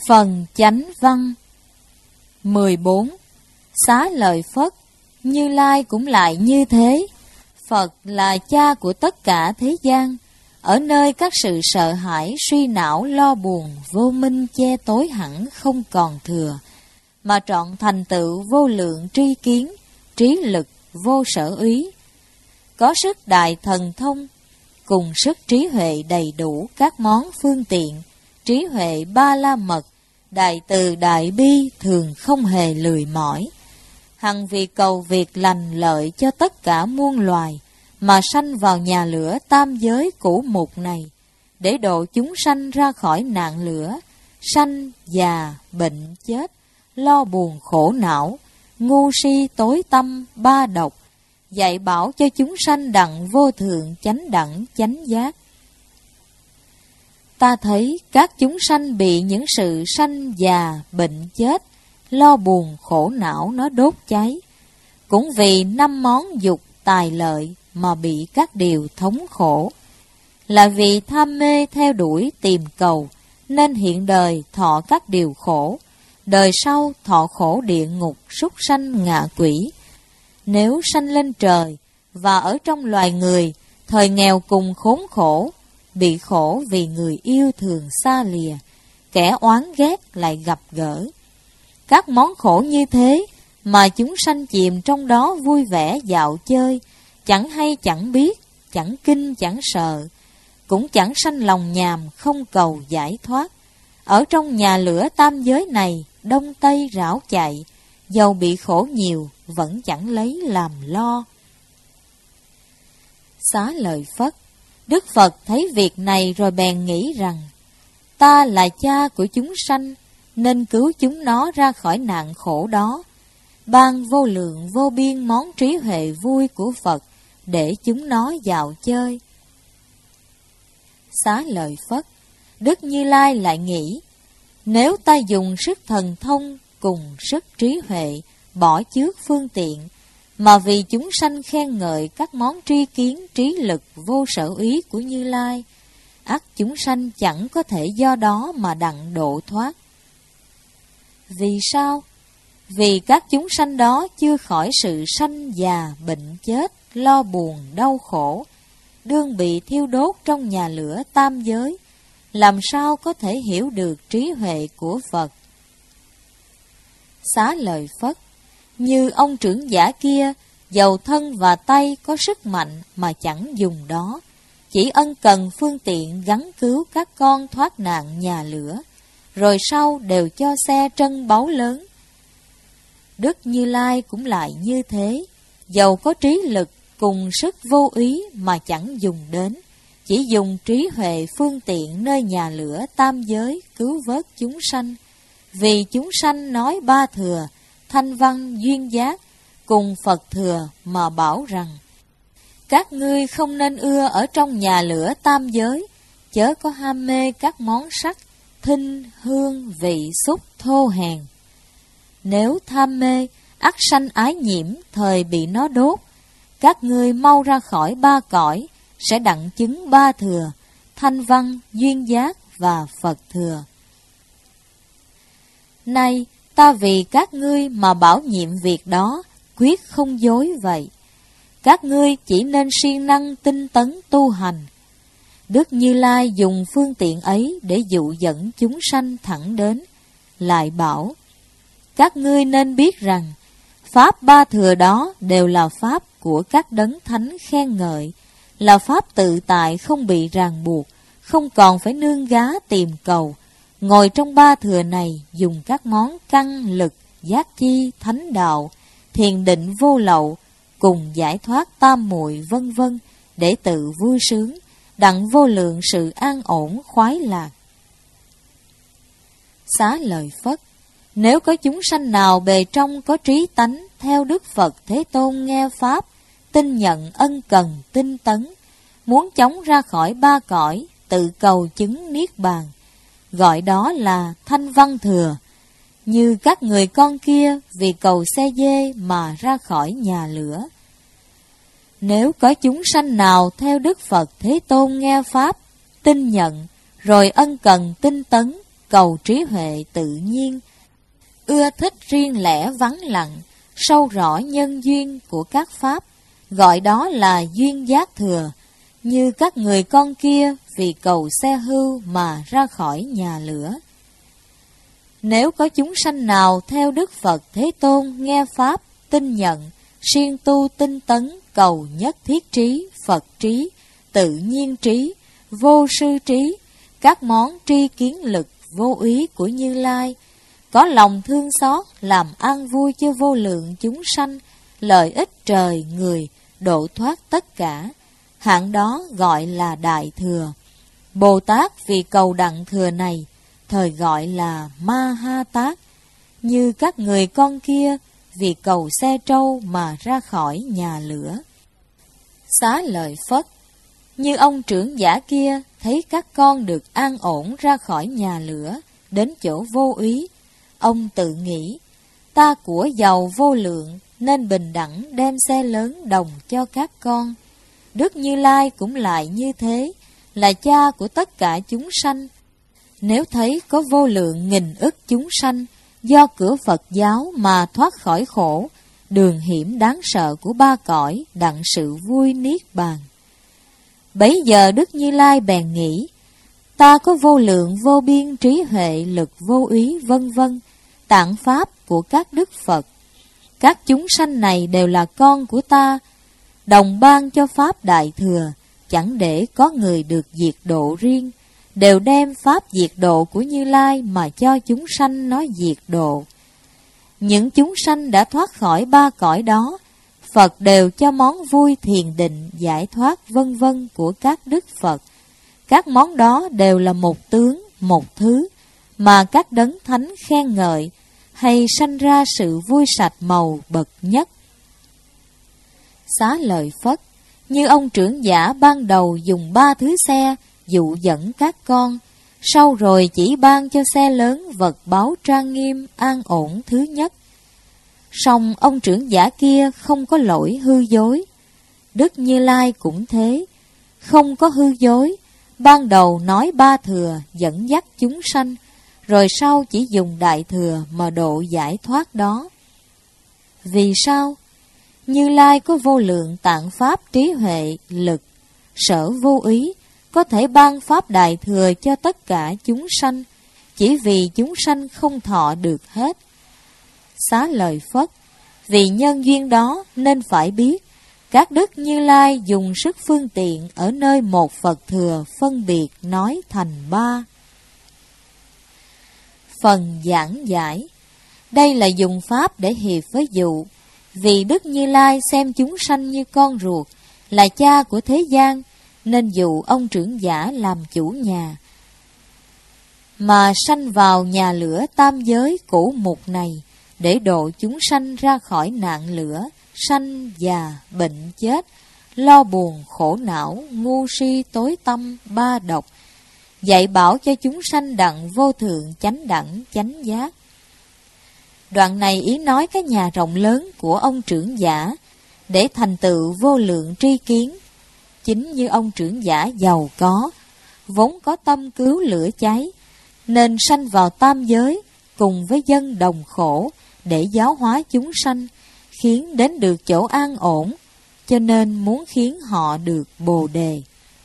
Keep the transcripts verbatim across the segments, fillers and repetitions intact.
Phần chánh văn mười bốn. Xá lợi Phất, Như Lai cũng lại như thế. Phật là cha của tất cả thế gian, ở nơi các sự sợ hãi, suy não, lo buồn, vô minh che tối hẳn không còn thừa, mà trọn thành tựu vô lượng tri kiến, trí lực vô sở úy, có sức đại thần thông, cùng sức trí huệ đầy đủ các món phương tiện, trí huệ ba la mật, đại từ đại bi thường không hề lười mỏi, hằng vì cầu việc lành lợi cho tất cả muôn loài, mà sanh vào nhà lửa tam giới cũ mục này, để độ chúng sanh ra khỏi nạn lửa, sanh, già, bệnh, chết, lo buồn khổ não, ngu si tối tâm, ba độc, dạy bảo cho chúng sanh đặng vô thượng chánh đẳng chánh giác. Ta thấy các chúng sanh bị những sự sanh, già, bệnh, chết, lo buồn khổ não nó đốt cháy, cũng vì năm món dục tài lợi mà bị các điều thống khổ, là vì tham mê theo đuổi tìm cầu, nên hiện đời thọ các điều khổ, đời sau thọ khổ địa ngục, súc sanh, ngạ quỷ. Nếu sanh lên trời và ở trong loài người, thời nghèo cùng khốn khổ, bị khổ vì người yêu thường xa lìa, kẻ oán ghét lại gặp gỡ. Các món khổ như thế mà chúng sanh chìm trong đó vui vẻ dạo chơi, chẳng hay chẳng biết, chẳng kinh chẳng sợ, cũng chẳng sanh lòng nhàm không cầu giải thoát. Ở trong nhà lửa tam giới này, đông tây rảo chạy, dầu bị khổ nhiều, vẫn chẳng lấy làm lo. Xá lợi Phất, Đức Phật thấy việc này rồi bèn nghĩ rằng, ta là cha của chúng sanh, nên cứu chúng nó ra khỏi nạn khổ đó, ban vô lượng vô biên món trí huệ vui của Phật, để chúng nó dạo chơi. Xá lợi Phất, Đức Như Lai lại nghĩ, nếu ta dùng sức thần thông cùng sức trí huệ, bỏ chước phương tiện, mà vì chúng sanh khen ngợi các món tri kiến, trí lực vô sở úy của Như Lai, ắt chúng sanh chẳng có thể do đó mà đặng độ thoát. Vì sao? Vì các chúng sanh đó chưa khỏi sự sanh, già, bệnh, chết, lo buồn, đau khổ, đương bị thiêu đốt trong nhà lửa tam giới, làm sao có thể hiểu được trí huệ của Phật. Xá lợi Phất, như ông trưởng giả kia, dầu thân và tay có sức mạnh mà chẳng dùng đó, chỉ ân cần phương tiện gắn cứu các con thoát nạn nhà lửa, rồi sau đều cho xe trân báu lớn. Đức Như Lai cũng lại như thế, dầu có trí lực cùng sức vô úy mà chẳng dùng đến, chỉ dùng trí huệ phương tiện nơi nhà lửa tam giới cứu vớt chúng sanh, vì chúng sanh nói ba thừa, thanh văn, duyên giác, cùng Phật thừa mà bảo rằng, các ngươi không nên ưa ở trong nhà lửa tam giới, chớ có ham mê các món sắc, thinh, hương, vị, xúc, thô hèn. Nếu tham mê, ắt sanh ái nhiễm, thời bị nó đốt. Các ngươi mau ra khỏi ba cõi, sẽ đặng chứng ba thừa, thanh văn, duyên giác và Phật thừa. Nay, ta vì các ngươi mà bảo nhiệm việc đó, quyết không dối vậy. Các ngươi chỉ nên siêng năng tinh tấn tu hành. Đức Như Lai dùng phương tiện ấy để dụ dẫn chúng sanh thẳng đến, lại bảo, các ngươi nên biết rằng, Pháp ba thừa đó đều là Pháp của các đấng thánh khen ngợi, là Pháp tự tại không bị ràng buộc, không còn phải nương gá tìm cầu. Ngồi trong ba thừa này dùng các món căn lực, giác chi, thánh đạo, thiền định vô lậu, cùng giải thoát tam muội vân vân, để tự vui sướng, đặng vô lượng sự an ổn khoái lạc. Xá lợi Phất, nếu có chúng sanh nào bề trong có trí tánh theo Đức Phật Thế Tôn nghe Pháp, tin nhận ân cần tinh tấn, muốn chóng ra khỏi ba cõi, tự cầu chứng Niết Bàn, gọi đó là thanh văn thừa, như các người con kia vì cầu xe dê mà ra khỏi nhà lửa. Nếu có chúng sanh nào theo Đức Phật Thế Tôn nghe Pháp, tin nhận, rồi ân cần tinh tấn, cầu trí huệ tự nhiên, ưa thích riêng lẻ vắng lặng, sâu rõ nhân duyên của các pháp, gọi đó là duyên giác thừa. Như các người con kia vì cầu xe hưu mà ra khỏi nhà lửa. Nếu có chúng sanh nào theo Đức Phật Thế Tôn nghe pháp, tin nhận, siêng tu tinh tấn, cầu nhất thiết trí, Phật trí, tự nhiên trí, vô sư trí, các món tri kiến lực vô úy của Như Lai, có lòng thương xót, làm an vui cho vô lượng chúng sanh, lợi ích trời người, độ thoát tất cả, hạng đó gọi là Đại Thừa. Bồ Tát vì cầu đặng thừa này, thời gọi là Ma Ha Tát. Như các người con kia vì cầu xe trâu mà ra khỏi nhà lửa. Xá lợi Phất, như ông trưởng giả kia thấy các con được an ổn ra khỏi nhà lửa, đến chỗ vô úy, ông tự nghĩ, ta của giàu vô lượng nên bình đẳng đem xe lớn đồng cho các con. Đức Như Lai cũng lại như thế, là cha của tất cả chúng sanh. Nếu thấy có vô lượng nghìn ức chúng sanh do cửa Phật giáo mà thoát khỏi khổ, đường hiểm đáng sợ của ba cõi, đặng sự vui niết bàn. Bấy giờ Đức Như Lai bèn nghĩ, ta có vô lượng vô biên trí huệ lực vô úy vân vân, tạng pháp của các đức Phật. Các chúng sanh này đều là con của ta, đồng ban cho pháp Đại Thừa, chẳng để có người được diệt độ riêng, đều đem pháp diệt độ của Như Lai mà cho chúng sanh nói diệt độ. Những chúng sanh đã thoát khỏi ba cõi đó, Phật đều cho món vui thiền định, giải thoát vân vân của các đức Phật. Các món đó đều là một tướng, một thứ, mà các đấng thánh khen ngợi, hay sanh ra sự vui sạch màu bậc nhất. Xá lợi Phất, như ông trưởng giả ban đầu dùng ba thứ xe dụ dẫn các con, sau rồi chỉ ban cho xe lớn vật báu trang nghiêm an ổn thứ nhất. Song ông trưởng giả kia không có lỗi hư dối. Đức Như Lai cũng thế, không có hư dối, ban đầu nói ba thừa dẫn dắt chúng sanh, rồi sau chỉ dùng Đại Thừa mà độ giải thoát đó. Vì sao? Như Lai có vô lượng tạng pháp trí huệ, lực, sở vô úy, có thể ban pháp Đại Thừa cho tất cả chúng sanh, chỉ vì chúng sanh không thọ được hết. Xá lợi Phất, vì nhân duyên đó nên phải biết, các đức Như Lai dùng sức phương tiện ở nơi một Phật Thừa phân biệt nói thành ba. Phần giảng giải, đây là dùng pháp để hiệp với dụ, vì Đức Như Lai xem chúng sanh như con ruột, là cha của thế gian, nên dụ ông trưởng giả làm chủ nhà, mà sanh vào nhà lửa tam giới cũ mục này, để độ chúng sanh ra khỏi nạn lửa, sanh già, bệnh chết, lo buồn, khổ não, ngu si, tối tâm, ba độc, dạy bảo cho chúng sanh đặng vô thượng chánh đẳng, chánh giác. Đoạn này ý nói cái nhà rộng lớn của ông trưởng giả, để thành tựu vô lượng tri kiến. Chính như ông trưởng giả giàu có, vốn có tâm cứu lửa cháy, nên sanh vào tam giới, cùng với dân đồng khổ, để giáo hóa chúng sanh, khiến đến được chỗ an ổn, cho nên muốn khiến họ được Bồ Đề.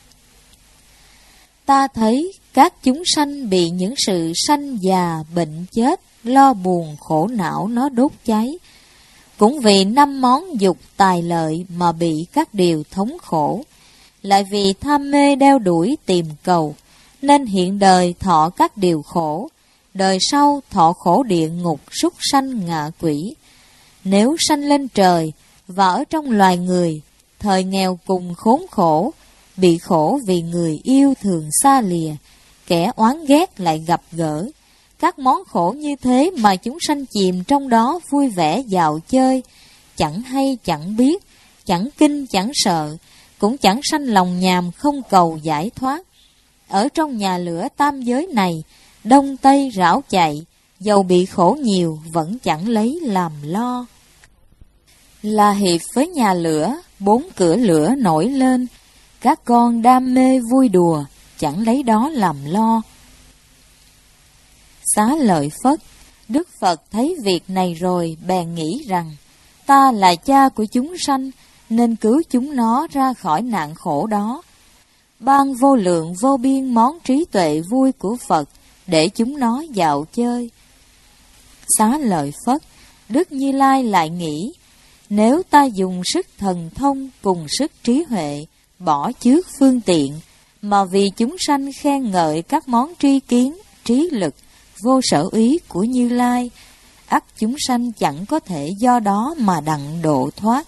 Ta thấy các chúng sanh bị những sự sanh già, bệnh chết, lo buồn, khổ não nó đốt cháy, cũng vì năm món dục tài lợi mà bị các điều thống khổ, lại vì tham mê đeo đuổi tìm cầu, nên hiện đời thọ các điều khổ, đời sau thọ khổ địa ngục, súc sanh, ngạ quỷ. Nếu sanh lên trời và ở trong loài người, thời nghèo cùng khốn khổ, bị khổ vì người yêu thường xa lìa, kẻ oán ghét lại gặp gỡ. Các món khổ như thế mà chúng sanh chìm trong đó vui vẻ dạo chơi, chẳng hay chẳng biết, chẳng kinh chẳng sợ, cũng chẳng sanh lòng nhàm không cầu giải thoát. Ở trong nhà lửa tam giới này, đông tây rảo chạy, dầu bị khổ nhiều vẫn chẳng lấy làm lo. Là hiệp với nhà lửa, bốn cửa lửa nổi lên, các con đam mê vui đùa, chẳng lấy đó làm lo. Xá Lợi Phất, Đức Phật thấy việc này rồi bèn nghĩ rằng, ta là cha của chúng sanh, nên cứu chúng nó ra khỏi nạn khổ đó. Ban vô lượng vô biên món trí tuệ vui của Phật để chúng nó dạo chơi. Xá Lợi Phất, Đức Như Lai lại nghĩ, nếu ta dùng sức thần thông cùng sức trí huệ, bỏ chướng phương tiện, mà vì chúng sanh khen ngợi các món tri kiến, trí lực, vô sở úy của Như Lai, ắt chúng sanh chẳng có thể do đó mà đặng độ thoát.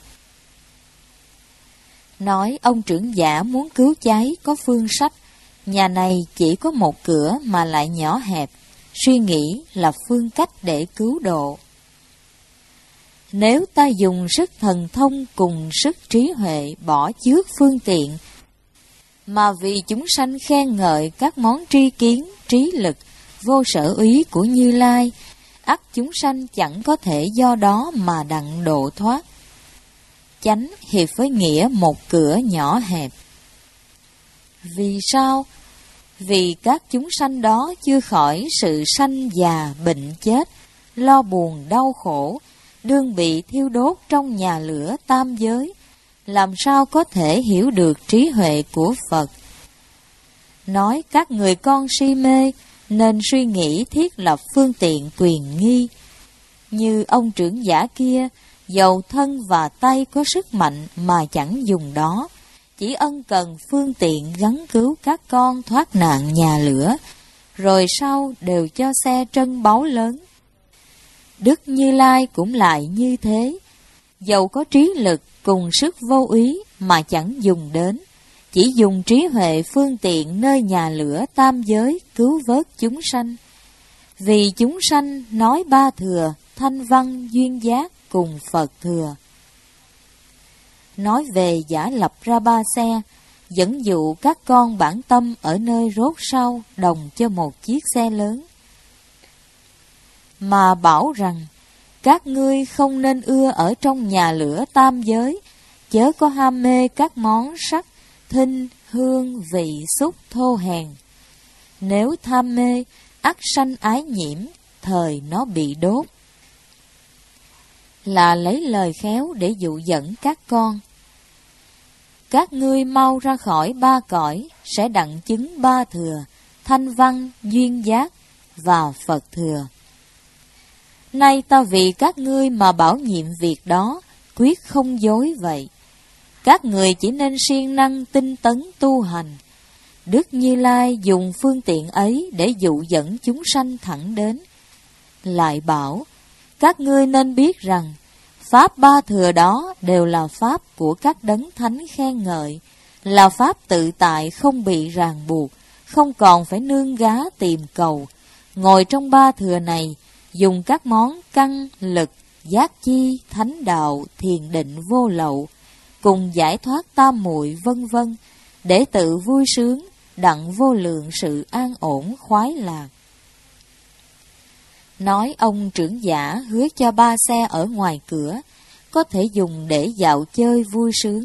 Nói ông trưởng giả muốn cứu cháy có phương sách, nhà này chỉ có một cửa mà lại nhỏ hẹp, suy nghĩ là phương cách để cứu độ. Nếu ta dùng sức thần thông cùng sức trí huệ bỏ chướng phương tiện, mà vì chúng sanh khen ngợi các món tri kiến, trí lực, vô sở úy của Như Lai, ắt chúng sanh chẳng có thể do đó mà đặng độ thoát. Chánh hiệp với nghĩa một cửa nhỏ hẹp. Vì sao? Vì các chúng sanh đó chưa khỏi sự sanh già bệnh chết, lo buồn đau khổ, đương bị thiêu đốt trong nhà lửa tam giới, làm sao có thể hiểu được trí huệ của Phật. Nói các người con si mê, nên suy nghĩ thiết lập phương tiện quyền nghi. Như ông trưởng giả kia, dầu thân và tay có sức mạnh mà chẳng dùng đó, chỉ ân cần phương tiện gắn cứu các con thoát nạn nhà lửa, rồi sau đều cho xe trân báu lớn. Đức Như Lai cũng lại như thế, dầu có trí lực cùng sức vô úy mà chẳng dùng đến, chỉ dùng trí huệ phương tiện nơi nhà lửa tam giới cứu vớt chúng sanh. Vì chúng sanh nói ba thừa, thanh văn, duyên giác cùng Phật thừa. Nói về giả lập ra ba xe, dẫn dụ các con bản tâm ở nơi rốt sau đồng cho một chiếc xe lớn. Mà bảo rằng, các ngươi không nên ưa ở trong nhà lửa tam giới, chớ có ham mê các món sắc, thinh, hương, vị, xúc, thô hèn. Nếu tham mê, ắt sanh ái nhiễm, thời nó bị đốt. Là lấy lời khéo để dụ dẫn các con. Các ngươi mau ra khỏi ba cõi, sẽ đặng chứng ba thừa, thanh văn, duyên giác và Phật thừa. Nay ta vì các ngươi mà bảo nhiệm việc đó, quyết không dối vậy. Các người chỉ nên siêng năng tinh tấn tu hành. Đức Như Lai dùng phương tiện ấy để dụ dẫn chúng sanh thẳng đến. Lại bảo, các ngươi nên biết rằng, Pháp ba thừa đó đều là Pháp của các đấng thánh khen ngợi, là Pháp tự tại không bị ràng buộc, không còn phải nương gá tìm cầu. Ngồi trong ba thừa này, dùng các món căn, lực, giác chi, thánh đạo, thiền định vô lậu, cùng giải thoát tam muội vân vân, để tự vui sướng, đặng vô lượng sự an ổn khoái lạc. Nói ông trưởng giả hứa cho ba xe ở ngoài cửa, có thể dùng để dạo chơi vui sướng.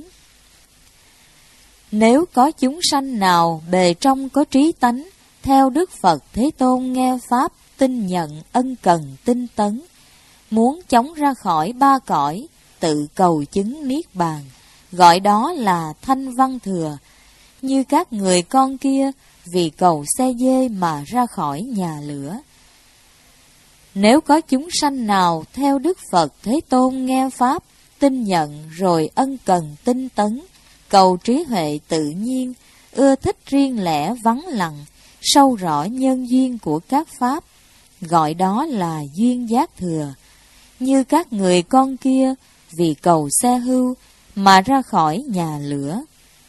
Nếu có chúng sanh nào bề trong có trí tánh, theo Đức Phật Thế Tôn nghe Pháp, tin nhận, ân cần, tinh tấn, muốn chống ra khỏi ba cõi, tự cầu chứng Niết Bàn, gọi đó là thanh văn thừa. Như các người con kia, vì cầu xe dê mà ra khỏi nhà lửa. Nếu có chúng sanh nào theo Đức Phật Thế Tôn nghe Pháp, tin nhận rồi ân cần tinh tấn, cầu trí huệ tự nhiên, ưa thích riêng lẻ vắng lặng, sâu rõ nhân duyên của các Pháp, gọi đó là duyên giác thừa. Như các người con kia, vì cầu xe hưu mà ra khỏi nhà lửa.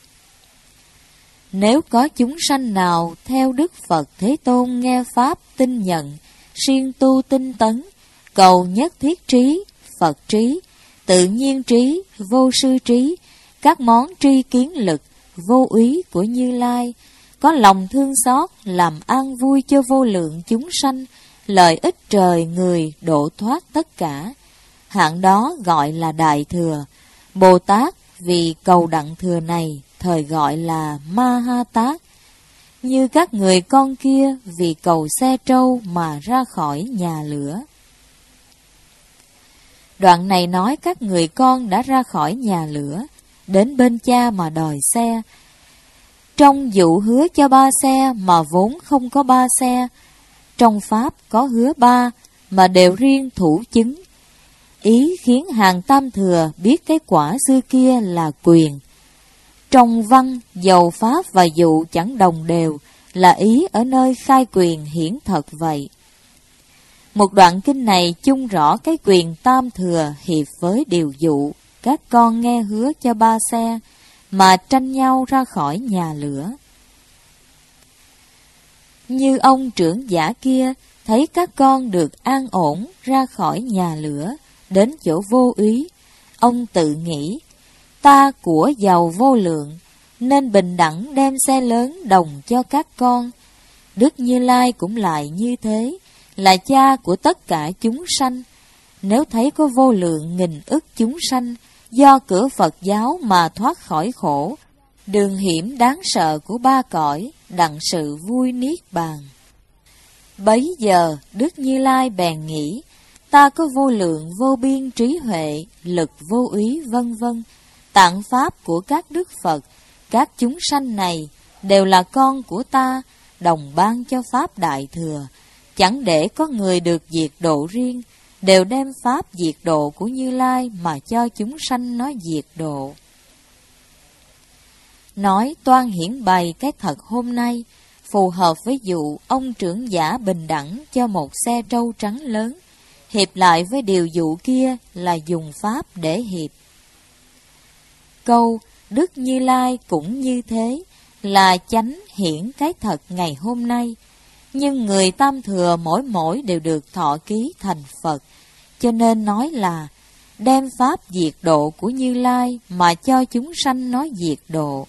Nếu có chúng sanh nào theo Đức Phật Thế Tôn nghe Pháp, tin nhận, siêng tu tinh tấn, cầu nhất thiết trí, Phật trí, tự nhiên trí, vô sư trí, các món tri kiến lực, vô úy của Như Lai, có lòng thương xót, làm an vui cho vô lượng chúng sanh, lợi ích trời người độ thoát tất cả. Hạng đó gọi là Đại Thừa. Bồ Tát vì cầu đặng thừa này, thời gọi là Ma Ha Tát. như các người con kia vì cầu xe trâu mà ra khỏi nhà lửa. Đoạn này nói các người con đã ra khỏi nhà lửa, đến bên cha mà đòi xe. Trong dụ hứa cho ba xe mà vốn không có ba xe, trong pháp có hứa ba mà đều riêng thủ chứng. Ý khiến hàng tam thừa biết cái quả xưa kia là quyền. Trong văn, dầu pháp và dụ chẳng đồng đều, là ý ở nơi khai quyền hiển thật vậy. Một đoạn kinh này chung rõ cái quyền tam thừa hiệp với điều dụ, các con nghe hứa cho ba xe, mà tranh nhau ra khỏi nhà lửa. Như ông trưởng giả kia, thấy các con được an ổn ra khỏi nhà lửa, đến chỗ vô úy, ông tự nghĩ, ta của giàu vô lượng, nên bình đẳng đem xe lớn đồng cho các con. Đức Như Lai cũng lại như thế, là cha của tất cả chúng sanh. Nếu thấy có vô lượng nghìn ức chúng sanh, do cửa Phật giáo mà thoát khỏi khổ, đường hiểm đáng sợ của ba cõi, đặng sự vui niết bàn. Bấy giờ, Đức Như Lai bèn nghĩ, ta có vô lượng vô biên trí huệ, lực vô úy vân vân, tạng pháp của các đức Phật, các chúng sanh này đều là con của ta, đồng ban cho pháp đại thừa, chẳng để có người được diệt độ riêng, đều đem pháp diệt độ của Như Lai mà cho chúng sanh nó diệt độ. Nói toan hiển bày cái thật hôm nay, phù hợp với dụ ông trưởng giả bình đẳng cho một xe trâu trắng lớn, hiệp lại với điều dụ kia là dùng pháp để hiệp. Câu Đức Như Lai cũng như thế là chánh hiển cái thật ngày hôm nay, nhưng người tam thừa mỗi mỗi đều được thọ ký thành Phật, cho nên nói là đem pháp diệt độ của Như Lai mà cho chúng sanh nó diệt độ.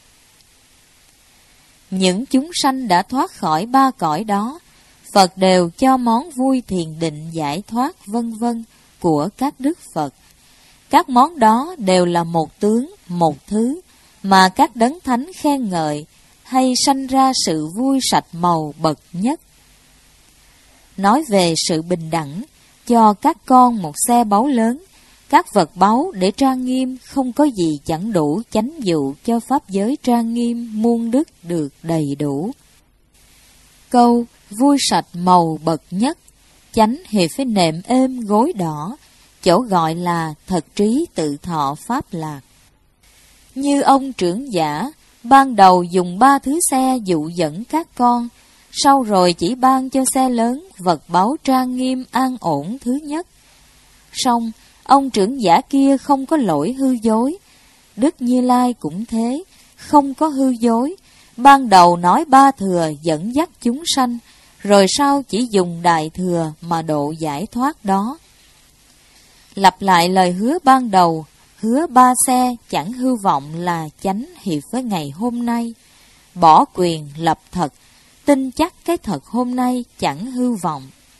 Những chúng sanh đã thoát khỏi ba cõi đó, Phật đều cho món vui thiền định giải thoát vân vân của các đức Phật. Các món đó đều là một tướng, một thứ mà các đấng thánh khen ngợi, hay sanh ra sự vui sạch màu bậc nhất. Nói về sự bình đẳng, cho các con một xe báu lớn, các vật báu để trang nghiêm, không có gì chẳng đủ chánh dụ cho pháp giới trang nghiêm muôn đức được đầy đủ. Câu vui sạch màu bậc nhất, chánh hiệp với nệm êm gối đỏ, chỗ gọi là thật trí tự thọ pháp lạc. Như ông trưởng giả, ban đầu dùng ba thứ xe dụ dẫn các con, sau rồi chỉ ban cho xe lớn vật báu trang nghiêm an ổn thứ nhất. Song ông trưởng giả kia không có lỗi hư dối, Đức Như Lai cũng thế, không có hư dối. Ban đầu nói ba thừa dẫn dắt chúng sanh, rồi sau chỉ dùng đại thừa mà độ giải thoát đó. Lặp lại lời hứa ban đầu, hứa ba xe chẳng hư vọng là chánh hiệp với ngày hôm nay. Bỏ quyền lập thật, tin chắc cái thật hôm nay chẳng hư vọng.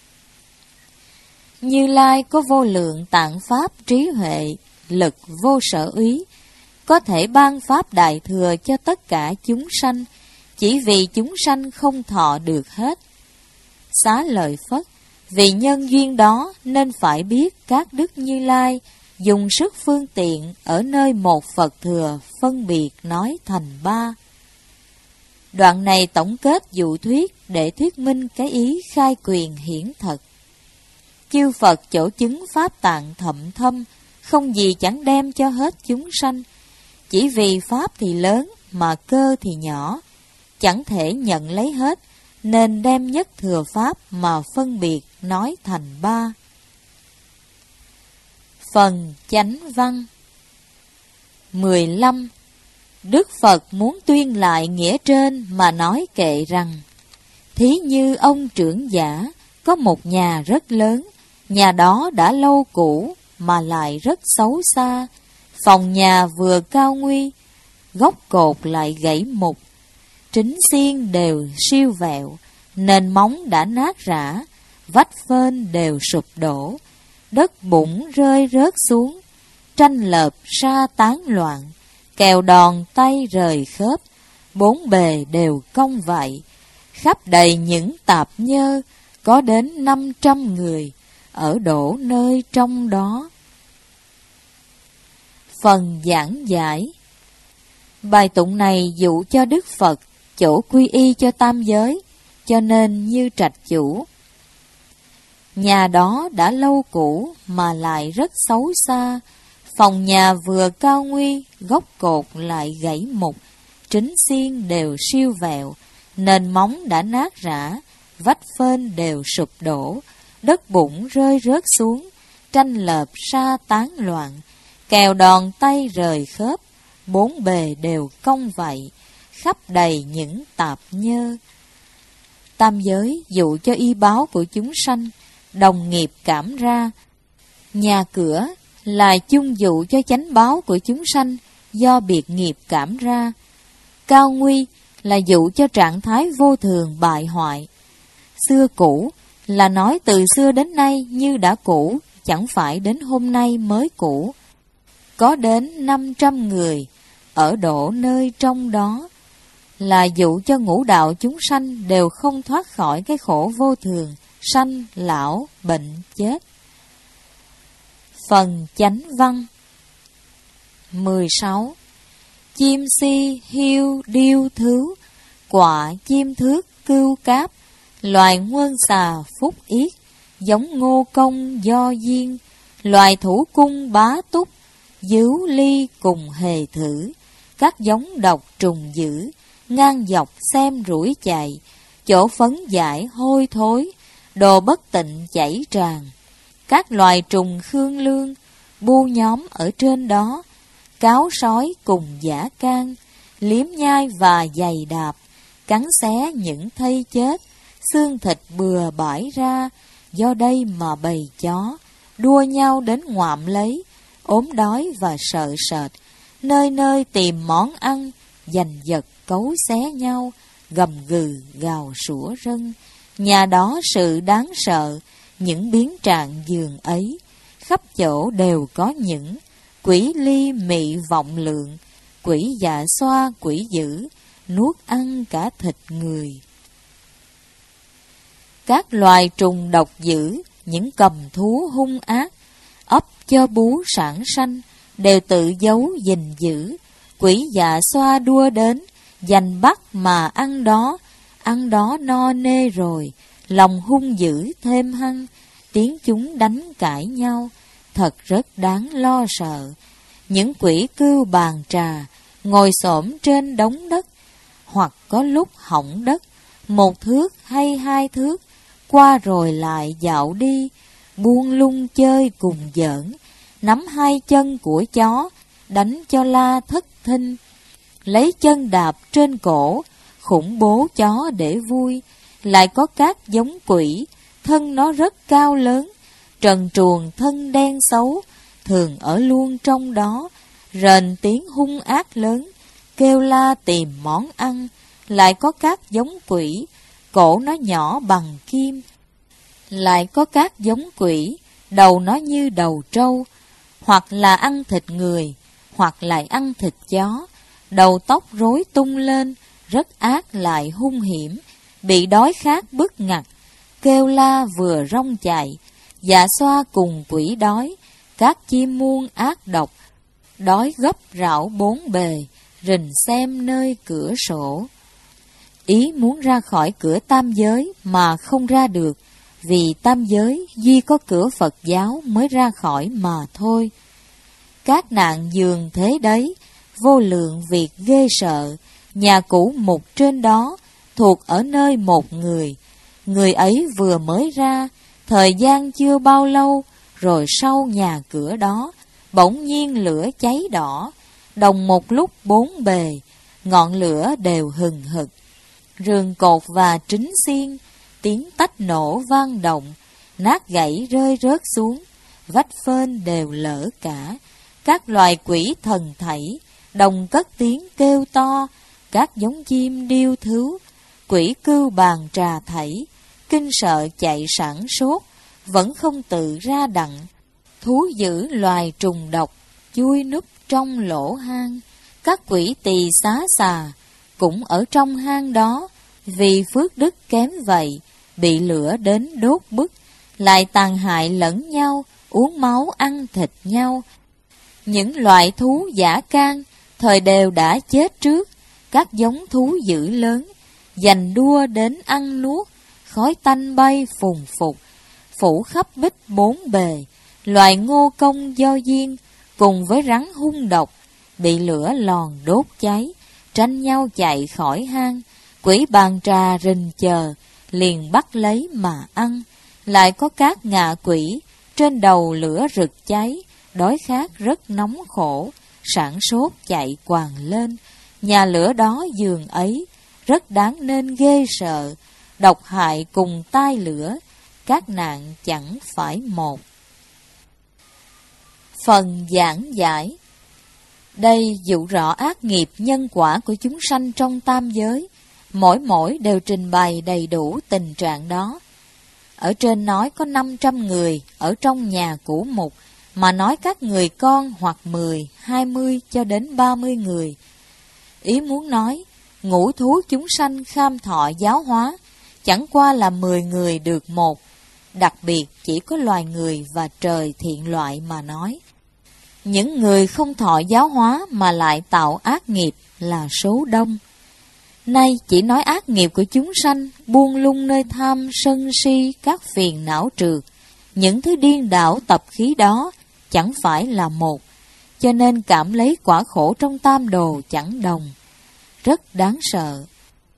Như Lai có vô lượng tạng pháp trí huệ, lực vô sở úy, có thể ban pháp đại thừa cho tất cả chúng sanh, chỉ vì chúng sanh không thọ được hết. Xá lợi Phất, vì nhân duyên đó nên phải biết các đức Như Lai dùng sức phương tiện ở nơi một Phật thừa phân biệt nói thành ba. Đoạn này tổng kết dụ thuyết để thuyết minh cái ý khai quyền hiển thật. Chư Phật chỗ chứng pháp tạng thậm thâm, không gì chẳng đem cho hết chúng sanh, chỉ vì pháp thì lớn mà cơ thì nhỏ, chẳng thể nhận lấy hết, nên đem nhất thừa pháp mà phân biệt nói thành ba. Phần chánh văn mười lăm. Đức Phật muốn tuyên lại nghĩa trên mà nói kệ rằng: thí như ông trưởng giả có một nhà rất lớn, nhà đó đã lâu cũ mà lại rất xấu xa, phòng nhà vừa cao nguy, gốc cột lại gãy mục, trính xiên đều siêu vẹo, nền móng đã nát rã, vách phên đều sụp đổ, đất bụng rơi rớt xuống, tranh lợp sa tán loạn, kèo đòn tay rời khớp, bốn bề đều cong vậy, khắp đầy những tạp nhơ, có đến năm trăm người, ở đổ nơi trong đó. Phần giảng giải. Bài tụng này dụ cho Đức Phật chỗ quy y cho tam giới, cho nên như trạch chủ. Nhà đó đã lâu cũ mà lại rất xấu xa, phòng nhà vừa cao nguy, gốc cột lại gãy mục, trính xiên đều siêu vẹo, nền móng đã nát rã, vách phên đều sụp đổ, đất bụng rơi rớt xuống, tranh lợp sa tán loạn, kèo đòn tay rời khớp, bốn bề đều cong vậy, khắp đầy những tạp nhơ. Tam giới dụ cho y báo của chúng sanh, đồng nghiệp cảm ra. Nhà cửa là chung dụ cho chánh báo của chúng sanh, do biệt nghiệp cảm ra. Cao nguy là dụ cho trạng thái vô thường bại hoại. Xưa cũ là nói từ xưa đến nay như đã cũ, chẳng phải đến hôm nay mới cũ. Có đến năm trăm người, ở đổ nơi trong đó, là dụ cho ngũ đạo chúng sanh đều không thoát khỏi cái khổ vô thường, sanh, lão, bệnh, chết. Phần chánh văn. mười sáu. Chim si hiu điêu thứ, quạ chim thước cưu cáp, loài nguân xà phúc yết, giống ngô công do duyên, loài thủ cung bá túc, dứu ly cùng hề thử, các giống độc trùng dữ, ngang dọc xem rủi chạy, chỗ phấn giải hôi thối, đồ bất tịnh chảy tràn. Các loài trùng khương lương, bu nhóm ở trên đó, cáo sói cùng dã can, liếm nhai và giày đạp, cắn xé những thây chết, xương thịt bừa bãi ra, do đây mà bầy chó, đua nhau đến ngoạm lấy, ốm đói và sợ sệt, nơi nơi tìm món ăn, giành giật cấu xé nhau, gầm gừ gào sủa rân. Nhà đó sự đáng sợ, những biến trạng giường ấy, khắp chỗ đều có những quỷ ly mị vọng lượng, quỷ dạ xoa quỷ dữ, nuốt ăn cả thịt người. Các loài trùng độc dữ, những cầm thú hung ác, ấp cho bú sản sanh, đều tự giấu gìn giữ. Quỷ dạ xoa đua đến, giành bắt mà ăn đó, ăn đó no nê rồi, lòng hung dữ thêm hăng, tiếng chúng đánh cãi nhau, thật rất đáng lo sợ. Những quỷ cưu bàn trà, ngồi xổm trên đống đất, hoặc có lúc hỏng đất, một thước hay hai thước, qua rồi lại dạo đi, buông lung chơi cùng giỡn, nắm hai chân của chó, đánh cho la thất thinh, lấy chân đạp trên cổ, khủng bố chó để vui. Lại có các giống quỷ, thân nó rất cao lớn, trần truồng thân đen xấu, thường ở luôn trong đó, rền tiếng hung ác lớn, kêu la tìm món ăn. Lại có các giống quỷ, cổ nó nhỏ bằng kim. Lại có các giống quỷ, đầu nó như đầu trâu, hoặc là ăn thịt người, hoặc lại ăn thịt chó, đầu tóc rối tung lên, rất ác lại hung hiểm, bị đói khát bức ngặt, kêu la vừa rong chạy, dạ xoa cùng quỷ đói, các chim muôn ác độc, đói gấp rảo bốn bề, rình xem nơi cửa sổ. Ý muốn ra khỏi cửa tam giới mà không ra được, vì tam giới duy có cửa Phật giáo mới ra khỏi mà thôi. Các nạn dường thế đấy, vô lượng việc ghê sợ, nhà cũ mục trên đó, thuộc ở nơi một người. Người ấy vừa mới ra, thời gian chưa bao lâu, rồi sau nhà cửa đó, bỗng nhiên lửa cháy đỏ, đồng một lúc bốn bề, ngọn lửa đều hừng hực. Rường cột và trính xiên, tiếng tách nổ vang động, nát gãy rơi rớt xuống, vách phên đều lở cả. Các loài quỷ thần thảy, đồng cất tiếng kêu to, các giống chim điêu thứu, quỷ cưu bàn trà thảy, kinh sợ chạy sảng sốt, vẫn không tự ra đặng. Thú dữ loài trùng độc, chui núp trong lỗ hang, các quỷ tỳ xá xà, cũng ở trong hang đó, vì phước đức kém vậy, bị lửa đến đốt bức, lại tàn hại lẫn nhau, uống máu ăn thịt nhau. Những loại thú dã can, thời đều đã chết trước, các giống thú dữ lớn, giành đua đến ăn nuốt, khói tanh bay phùng phục, phủ khắp bích bốn bề. Loài ngô công do duyên, cùng với rắn hung độc, bị lửa lòn đốt cháy, tranh nhau chạy khỏi hang. Quỷ bàn trà rình chờ, liền bắt lấy mà ăn. Lại có các ngạ quỷ, trên đầu lửa rực cháy, đói khát rất nóng khổ, sảng sốt chạy quàng lên. Nhà lửa đó giường ấy, rất đáng nên ghê sợ, độc hại cùng tai lửa, các nạn chẳng phải một. Phần giảng giải. Đây dụ rõ ác nghiệp nhân quả của chúng sanh trong tam giới, mỗi mỗi đều trình bày đầy đủ tình trạng đó. Ở trên nói có năm trăm người ở trong nhà cũ mục, mà nói các người con hoặc mười, hai mươi cho đến ba mươi người. Ý muốn nói, ngũ thú chúng sanh kham thọ giáo hóa, chẳng qua là mười người được một, đặc biệt chỉ có loài người và trời thiện loại mà nói. Những người không thọ giáo hóa mà lại tạo ác nghiệp là số đông. Nay chỉ nói ác nghiệp của chúng sanh, buông lung nơi tham, sân si, các phiền não trượt. Những thứ điên đảo tập khí đó chẳng phải là một, cho nên cảm lấy quả khổ trong tam đồ chẳng đồng. Rất đáng sợ.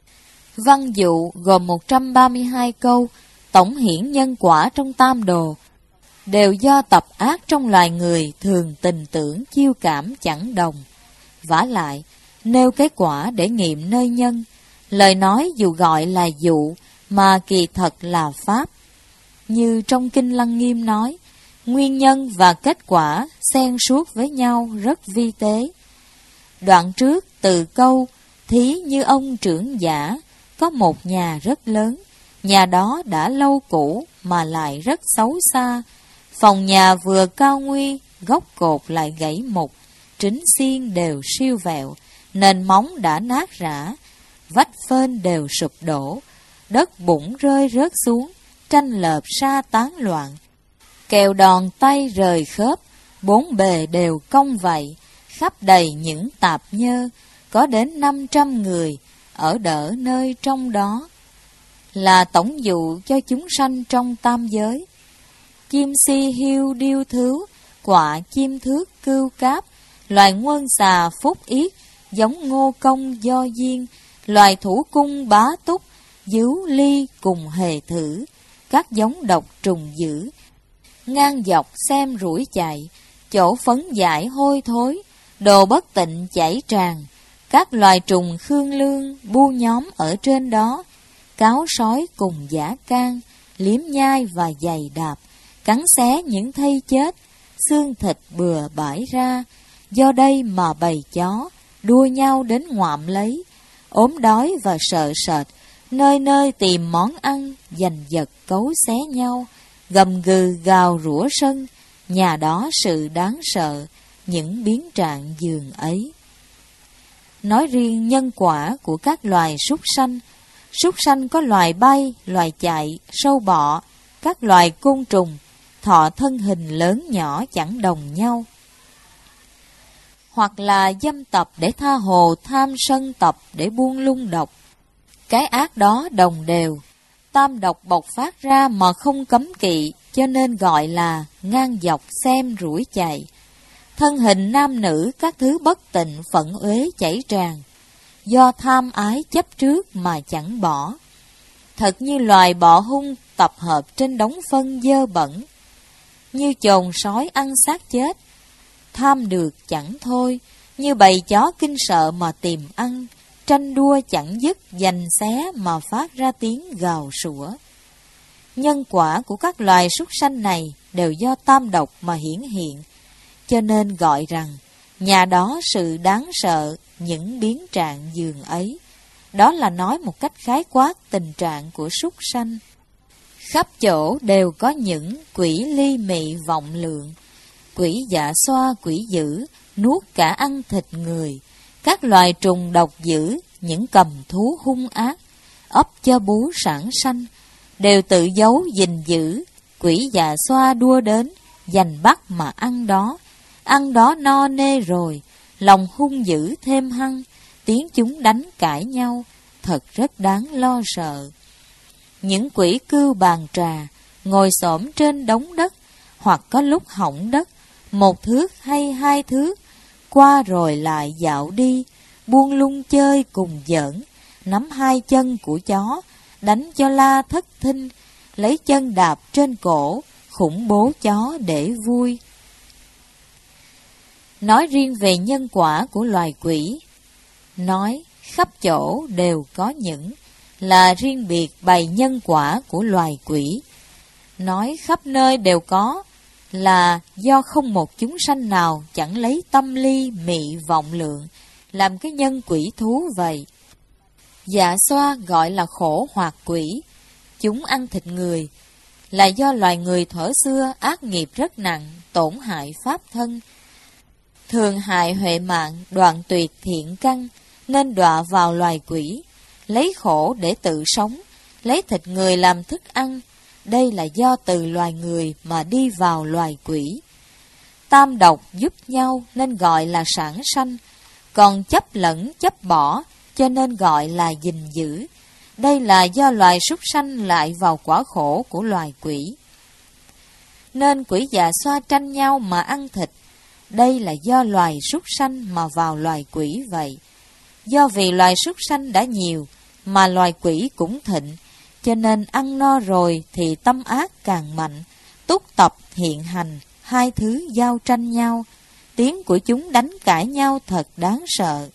Văn dụ gồm một trăm ba mươi hai câu, tổng hiển nhân quả trong tam đồ, đều do tập ác trong loài người thường tình tưởng chiêu cảm chẳng đồng. Vả lại, nêu cái quả để nghiệm nơi nhân, lời nói dù gọi là dụ, mà kỳ thật là pháp. Như trong Kinh Lăng Nghiêm nói, nguyên nhân và kết quả xen suốt với nhau rất vi tế. Đoạn trước từ câu, thí như ông trưởng giả, có một nhà rất lớn, nhà đó đã lâu cũ mà lại rất xấu xa. Phòng nhà vừa cao nguy, gốc cột lại gãy mục, trính xiên đều siêu vẹo, nền móng đã nát rã, vách phên đều sụp đổ, đất bụng rơi rớt xuống, tranh lợp sa tán loạn. Kèo đòn tay rời khớp, bốn bề đều cong vậy, khắp đầy những tạp nhơ, có đến năm trăm người, ở đỡ nơi trong đó. Là tổng dụ cho chúng sanh trong tam giới. Chim si hiu điêu thứu, quạ chim thước cưu cáp, loài nguân xà phúc yết, giống ngô công do duyên, loài thủ cung bá túc, dứu ly cùng hề thử, các giống độc trùng dữ, ngang dọc xem rủi chạy, chỗ phấn giải hôi thối, đồ bất tịnh chảy tràn, các loài trùng khương lương bu nhóm ở trên đó, cáo sói cùng dã can, liếm nhai và giày đạp, cắn xé những thây chết, xương thịt bừa bãi ra, do đây mà bầy chó đua nhau đến ngoạm lấy, ốm đói và sợ sệt, nơi nơi tìm món ăn, giành giật cấu xé nhau, gầm gừ gào rủa sân, nhà đó sự đáng sợ, những biến trạng giường ấy. Nói riêng nhân quả của các loài súc sanh, súc sanh có loài bay, loài chạy, sâu bọ, các loài côn trùng, thọ thân hình lớn nhỏ chẳng đồng nhau. Hoặc là dâm tập để tha hồ, tham sân tập để buông lung độc. Cái ác đó đồng đều, tam độc bộc phát ra mà không cấm kỵ, cho nên gọi là ngang dọc xem rủi chạy. Thân hình nam nữ các thứ bất tịnh phận uế chảy tràn, do tham ái chấp trước mà chẳng bỏ. Thật như loài bọ hung tập hợp trên đống phân dơ bẩn, như chồn sói ăn xác chết, tham được chẳng thôi, như bầy chó kinh sợ mà tìm ăn, tranh đua chẳng dứt, giành xé mà phát ra tiếng gào sủa. Nhân quả của các loài súc sanh này đều do tam độc mà hiển hiện, cho nên gọi rằng nhà đó sự đáng sợ, những biến trạng giường ấy. Đó là nói một cách khái quát tình trạng của súc sanh. Khắp chỗ đều có những quỷ ly mị vọng lượng, quỷ dạ xoa, quỷ dữ, nuốt cả ăn thịt người, các loài trùng độc dữ, những cầm thú hung ác, ấp cho bú sản sanh, đều tự giấu gìn giữ. Quỷ già xoa đua đến, giành bắt mà ăn đó. Ăn đó no nê rồi, lòng hung dữ thêm hăng, tiếng chúng đánh cãi nhau, thật rất đáng lo sợ. Những quỷ cưu bàn trà, ngồi xổm trên đống đất, hoặc có lúc hỏng đất, một thước hay hai thước, qua rồi lại dạo đi, buông lung chơi cùng giỡn, nắm hai chân của chó, đánh cho la thất thinh, lấy chân đạp trên cổ, khủng bố chó để vui. Nói riêng về nhân quả của loài quỷ, nói khắp chỗ đều có những, là riêng biệt bày nhân quả của loài quỷ. Nói khắp nơi đều có, là do không một chúng sanh nào chẳng lấy tâm ly mị vọng lượng, làm cái nhân quỷ thú vậy. Dạ xoa gọi là khổ hoặc quỷ, chúng ăn thịt người, là do loài người thuở xưa ác nghiệp rất nặng, tổn hại pháp thân, thường hại huệ mạng, đoạn tuyệt thiện căn, nên đọa vào loài quỷ, lấy khổ để tự sống, lấy thịt người làm thức ăn. Đây là do từ loài người mà đi vào loài quỷ. Tam độc giúp nhau nên gọi là sản sanh, còn chấp lẫn chấp bỏ cho nên gọi là gìn giữ. Đây là do loài súc sanh lại vào quả khổ của loài quỷ. Nên quỷ già xoa tranh nhau mà ăn thịt. Đây là do loài súc sanh mà vào loài quỷ vậy. Do vì loài súc sanh đã nhiều, mà loài quỷ cũng thịnh, cho nên ăn no rồi thì tâm ác càng mạnh, túc tập hiện hành, hai thứ giao tranh nhau, tiếng của chúng đánh cãi nhau thật đáng sợ.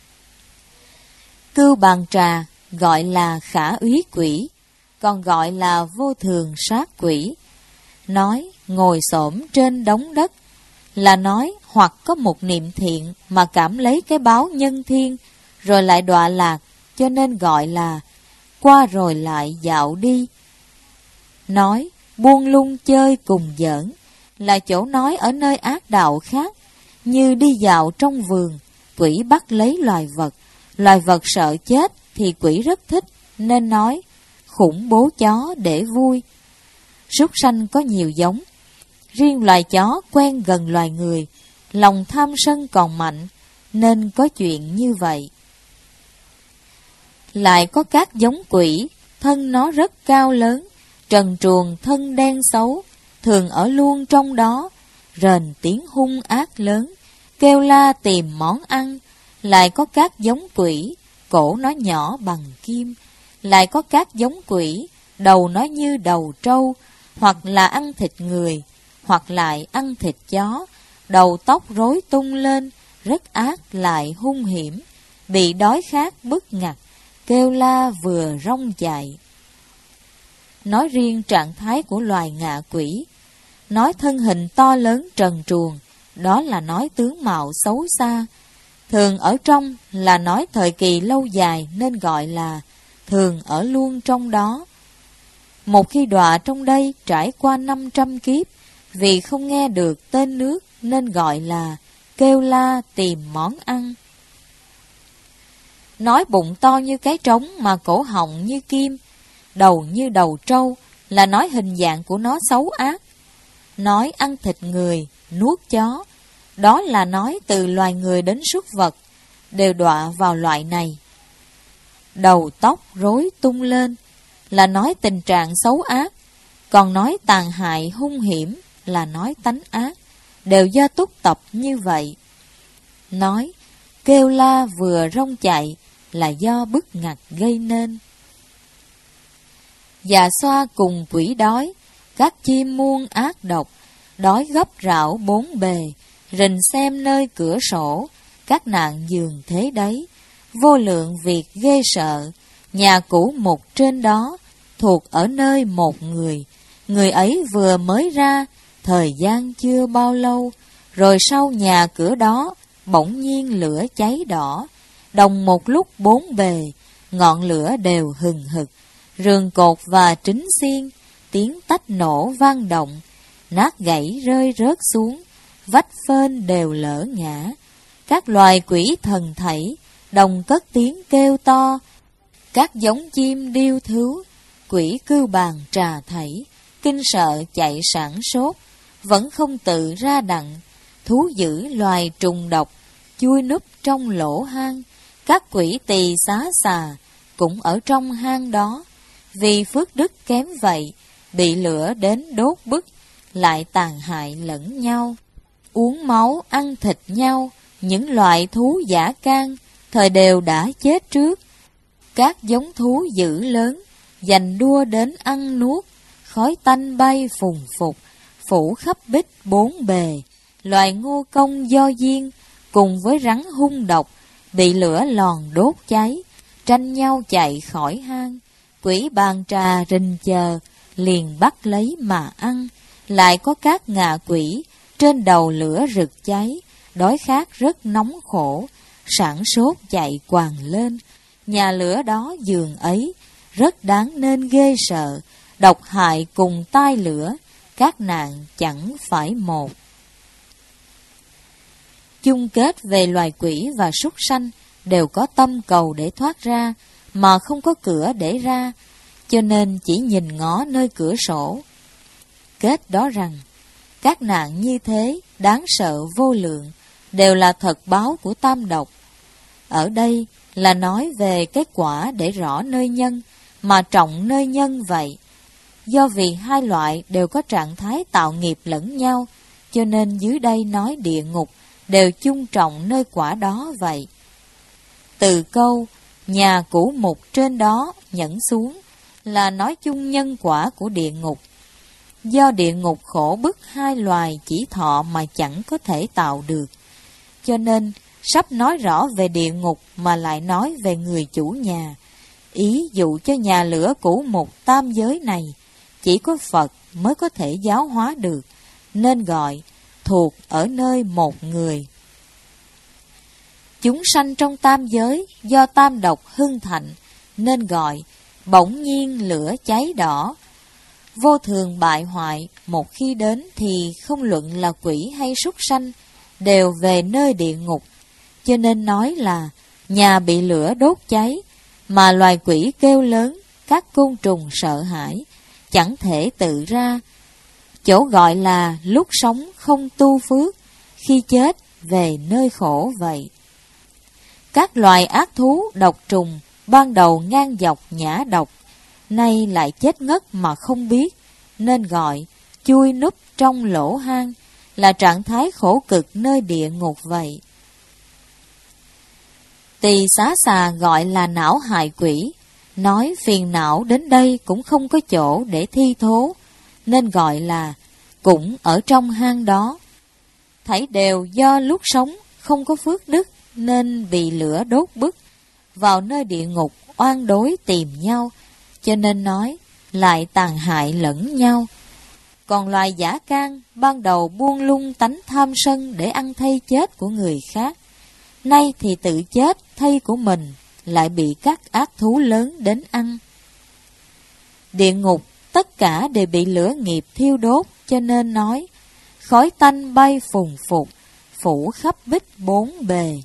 Cưu bàn trà gọi là khả úy quỷ, còn gọi là vô thường sát quỷ. Nói ngồi xổm trên đống đất, là nói hoặc có một niệm thiện mà cảm lấy cái báo nhân thiên, rồi lại đọa lạc, cho nên gọi là qua rồi lại dạo đi. Nói buông lung chơi cùng giỡn, là chỗ nói ở nơi ác đạo khác, như đi dạo trong vườn, quỷ bắt lấy loài vật, loài vật sợ chết thì quỷ rất thích, nên nói khủng bố chó để vui. Súc sanh có nhiều giống, riêng loài chó quen gần loài người, lòng tham sân còn mạnh, nên có chuyện như vậy. Lại có các giống quỷ, thân nó rất cao lớn, trần truồng thân đen xấu, thường ở luôn trong đó, rền tiếng hung ác lớn, kêu la tìm món ăn. Lại có các giống quỷ, cổ nó nhỏ bằng kim. Lại có các giống quỷ, đầu nó như đầu trâu, hoặc là ăn thịt người, hoặc lại ăn thịt chó, đầu tóc rối tung lên, rất ác lại hung hiểm, bị đói khát bức ngặt, kêu la vừa rong chạy. Nói riêng trạng thái của loài ngạ quỷ, nói thân hình to lớn trần truồng, đó là nói tướng mạo xấu xa. Thường ở trong là nói thời kỳ lâu dài nên gọi là thường ở luôn trong đó. Một khi đọa trong đây trải qua năm trăm kiếp, vì không nghe được tên nước nên gọi là kêu la tìm món ăn. Nói bụng to như cái trống mà cổ họng như kim, đầu như đầu trâu, là nói hình dạng của nó xấu ác. Nói ăn thịt người, nuốt chó, đó là nói từ loài người đến súc vật, đều đọa vào loại này. Đầu tóc rối tung lên, là nói tình trạng xấu ác, còn nói tàn hại hung hiểm, là nói tánh ác, đều do túc tập như vậy. Nói kêu la vừa rong chạy, là do bức ngặt gây nên. Già xoa cùng quỷ đói, các chim muôn ác độc, đói gấp rảo bốn bề, rình xem nơi cửa sổ, các nạn giường thế đấy, vô lượng việc ghê sợ, nhà cũ một trên đó, thuộc ở nơi một người, người ấy vừa mới ra, thời gian chưa bao lâu, rồi sau nhà cửa đó, bỗng nhiên lửa cháy đỏ, đồng một lúc bốn bề, ngọn lửa đều hừng hực, rường cột và trính xiên, tiếng tách nổ vang động, nát gãy rơi rớt xuống, vách phên đều lỡ ngã. Các loài quỷ thần thảy, đồng cất tiếng kêu to. Các giống chim điêu thứu, quỷ cưu bàn trà thảy, kinh sợ chạy sảng sốt, vẫn không tự ra đặng. Thú dữ loài trùng độc, chui núp trong lỗ hang. Các quỷ tỳ xá xà cũng ở trong hang đó. Vì phước đức kém vậy, bị lửa đến đốt bức, lại tàn hại lẫn nhau. Uống máu ăn thịt nhau, những loại thú dã can, thời đều đã chết trước. Các giống thú dữ lớn, giành đua đến ăn nuốt, khói tanh bay phùng phục, phủ khắp bích bốn bề. Loài ngô công do diên, cùng với rắn hung độc, bị lửa lòn đốt cháy, tranh nhau chạy khỏi hang. Quỷ bàn trà rình chờ, liền bắt lấy mà ăn. Lại có các ngạ quỷ, trên đầu lửa rực cháy, đói khát rất nóng khổ, sảng sốt chạy quàng lên. Nhà lửa đó giường ấy, rất đáng nên ghê sợ, độc hại cùng tai lửa, các nạn chẳng phải một. Chung kết về loài quỷ và súc sanh đều có tâm cầu để thoát ra, mà không có cửa để ra, cho nên chỉ nhìn ngó nơi cửa sổ. Kết đó rằng, các nạn như thế đáng sợ vô lượng, đều là thật báo của tam độc. Ở đây là nói về kết quả để rõ nơi nhân, mà trọng nơi nhân vậy. Do vì hai loại đều có trạng thái tạo nghiệp lẫn nhau, cho nên dưới đây nói địa ngục đều chung trọng nơi quả đó vậy. Từ câu nhà cũ mục trên đó nhẫn xuống là nói chung nhân quả của địa ngục. Do địa ngục khổ bức hai loài chỉ thọ mà chẳng có thể tạo được, cho nên sắp nói rõ về địa ngục mà lại nói về người chủ nhà. Ý dụ cho nhà lửa cũ mục tam giới này, chỉ có Phật mới có thể giáo hóa được, nên gọi thuộc ở nơi một người. Chúng sanh trong tam giới do tam độc hưng thạnh, nên gọi bỗng nhiên lửa cháy đỏ. Vô thường bại hoại, một khi đến thì không luận là quỷ hay súc sanh, đều về nơi địa ngục. Cho nên nói là nhà bị lửa đốt cháy, mà loài quỷ kêu lớn, các côn trùng sợ hãi, chẳng thể tự ra. Chỗ gọi là lúc sống không tu phước, khi chết về nơi khổ vậy. Các loài ác thú độc trùng, ban đầu ngang dọc nhã độc, nay lại chết ngất mà không biết, nên gọi chui núp trong lỗ hang, là trạng thái khổ cực nơi địa ngục vậy. Tỳ xá xà gọi là não hại quỷ, nói phiền não đến đây cũng không có chỗ để thi thố, nên gọi là cũng ở trong hang đó. Thảy đều do lúc sống không có phước đức, nên bị lửa đốt bức, vào nơi địa ngục oan đối tìm nhau, cho nên nói lại tàn hại lẫn nhau. Còn loài dã can, ban đầu buông lung tánh tham sân để ăn thây chết của người khác, nay thì tự chết thây của mình, lại bị các ác thú lớn đến ăn. Địa ngục tất cả đều bị lửa nghiệp thiêu đốt, cho nên nói khói tanh bay phùng phục, phủ khắp bích bốn bề.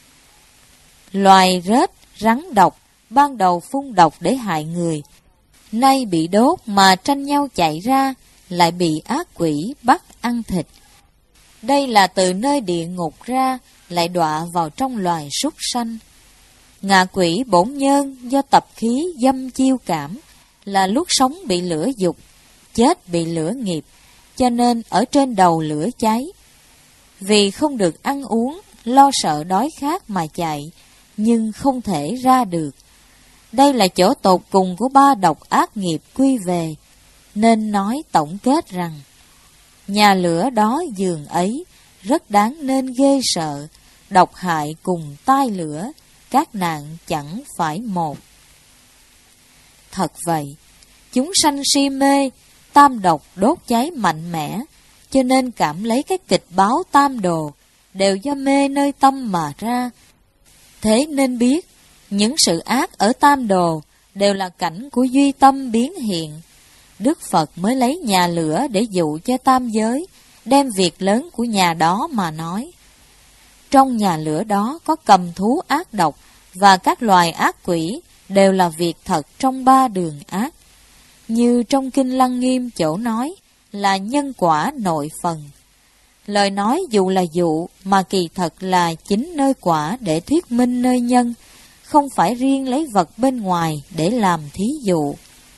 Loài rết, rắn độc, ban đầu phun độc để hại người, nay bị đốt mà tranh nhau chạy ra, lại bị ác quỷ bắt ăn thịt. Đây là từ nơi địa ngục ra, lại đọa vào trong loài súc sanh. Ngạ quỷ bổn nhân do tập khí dâm chiêu cảm, là lúc sống bị lửa dục, chết bị lửa nghiệp, cho nên ở trên đầu lửa cháy. Vì không được ăn uống, lo sợ đói khát mà chạy, nhưng không thể ra được. Đây là chỗ tột cùng của ba độc ác nghiệp quy về, nên nói tổng kết rằng nhà lửa đó giường ấy, rất đáng nên ghê sợ, độc hại cùng tai lửa, các nạn chẳng phải một. Thật vậy, chúng sanh si mê, tam độc đốt cháy mạnh mẽ, cho nên cảm lấy cái kịch báo tam đồ, đều do mê nơi tâm mà ra. Thế nên biết, những sự ác ở tam đồ đều là cảnh của duy tâm biến hiện. Đức Phật mới lấy nhà lửa để dụ cho tam giới, đem việc lớn của nhà đó mà nói. Trong nhà lửa đó có cầm thú ác độc, và các loài ác quỷ đều là việc thật trong ba đường ác. Như trong Kinh Lăng Nghiêm chỗ nói là nhân quả nội phần. Lời nói dụ là dụ mà kỳ thật là chính nơi quả để thuyết minh nơi nhân, không phải riêng lấy vật bên ngoài để làm thí dụ.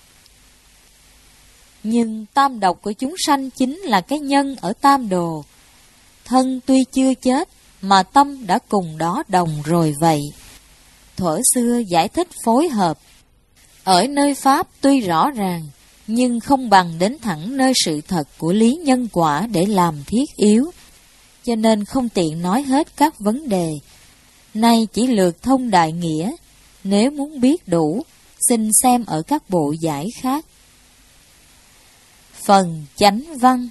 Nhưng tam độc của chúng sanh chính là cái nhân ở tam đồ. Thân tuy chưa chết mà tâm đã cùng đó đồng rồi vậy. Thuở xưa giải thích phối hợp. Ở nơi Pháp tuy rõ ràng, nhưng không bằng đến thẳng nơi sự thật của lý nhân quả để làm thiết yếu, cho nên không tiện nói hết các vấn đề. Nay chỉ lược thông đại nghĩa, nếu muốn biết đủ, xin xem ở các bộ giải khác. Phần chánh văn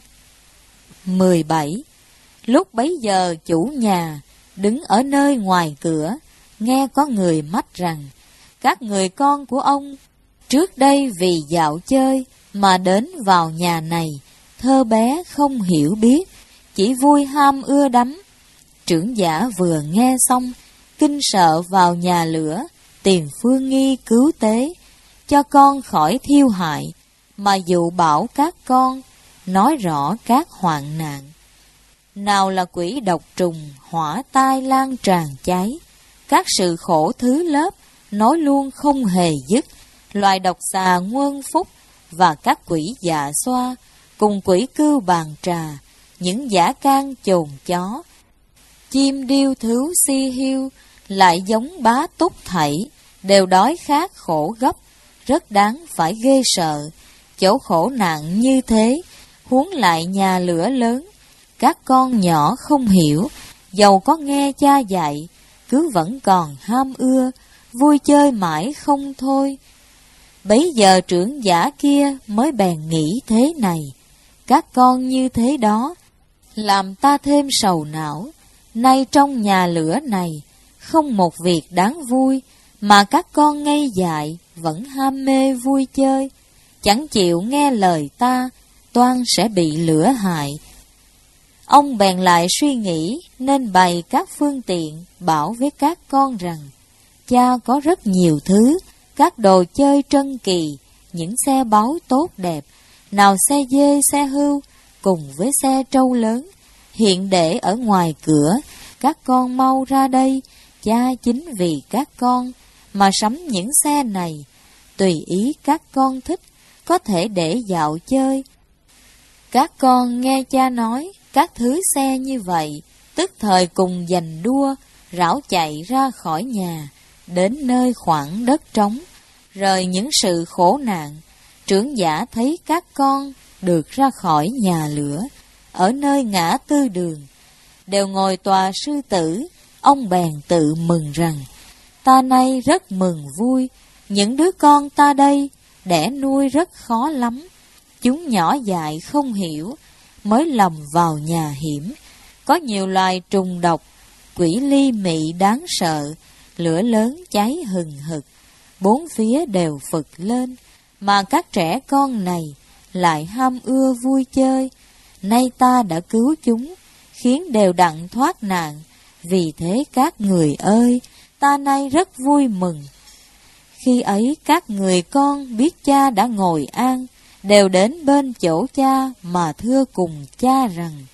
mười bảy. Lúc bấy giờ chủ nhà đứng ở nơi ngoài cửa, nghe có người mách rằng các người con của ông trước đây vì dạo chơi mà đến vào nhà này, thơ bé không hiểu biết, chỉ vui ham ưa đắm. Trưởng giả vừa nghe xong, kinh sợ vào nhà lửa, tìm phương nghi cứu tế, cho con khỏi thiêu hại, mà dụ bảo các con, nói rõ các hoạn nạn. Nào là quỷ độc trùng, hỏa tai lan tràn cháy, các sự khổ thứ lớp, nói luôn không hề dứt, loài độc xà nguân phúc, và các quỷ dạ xoa, cùng quỷ cưu bàn trà, những dã can chồn chó. Chim điêu thứu si hiu, lại giống bá túc thảy, đều đói khát khổ gấp, rất đáng phải ghê sợ. Chỗ khổ nạn như thế, huống lại nhà lửa lớn, các con nhỏ không hiểu, dầu có nghe cha dạy, cứ vẫn còn ham ưa, vui chơi mãi không thôi. Bấy giờ trưởng giả kia mới bèn nghĩ thế này, các con như thế đó, làm ta thêm sầu não. Nay trong nhà lửa này, không một việc đáng vui, mà các con ngây dại, vẫn ham mê vui chơi, chẳng chịu nghe lời ta, toan sẽ bị lửa hại. Ông bèn lại suy nghĩ, nên bày các phương tiện, bảo với các con rằng, cha có rất nhiều thứ, các đồ chơi trân kỳ, những xe báu tốt đẹp, nào xe dê, xe hưu, cùng với xe trâu lớn, hiện để ở ngoài cửa, các con mau ra đây, cha chính vì các con, mà sắm những xe này, tùy ý các con thích, có thể để dạo chơi. Các con nghe cha nói, các thứ xe như vậy, tức thời cùng giành đua, rảo chạy ra khỏi nhà, đến nơi khoảng đất trống, rời những sự khổ nạn. Trưởng giả thấy các con được ra khỏi nhà lửa, ở nơi ngã tư đường, đều ngồi tòa sư tử. Ông bèn tự mừng rằng, ta nay rất mừng vui, những đứa con ta đây, đẻ nuôi rất khó lắm. Chúng nhỏ dại không hiểu, mới lầm vào nhà hiểm. Có nhiều loài trùng độc, quỷ ly mị đáng sợ, lửa lớn cháy hừng hực, bốn phía đều phực lên, mà các trẻ con này lại ham ưa vui chơi. Nay ta đã cứu chúng, khiến đều đặn thoát nạn. Vì thế các người ơi, ta nay rất vui mừng. Khi ấy các người con biết cha đã ngồi an, đều đến bên chỗ cha mà thưa cùng cha rằng,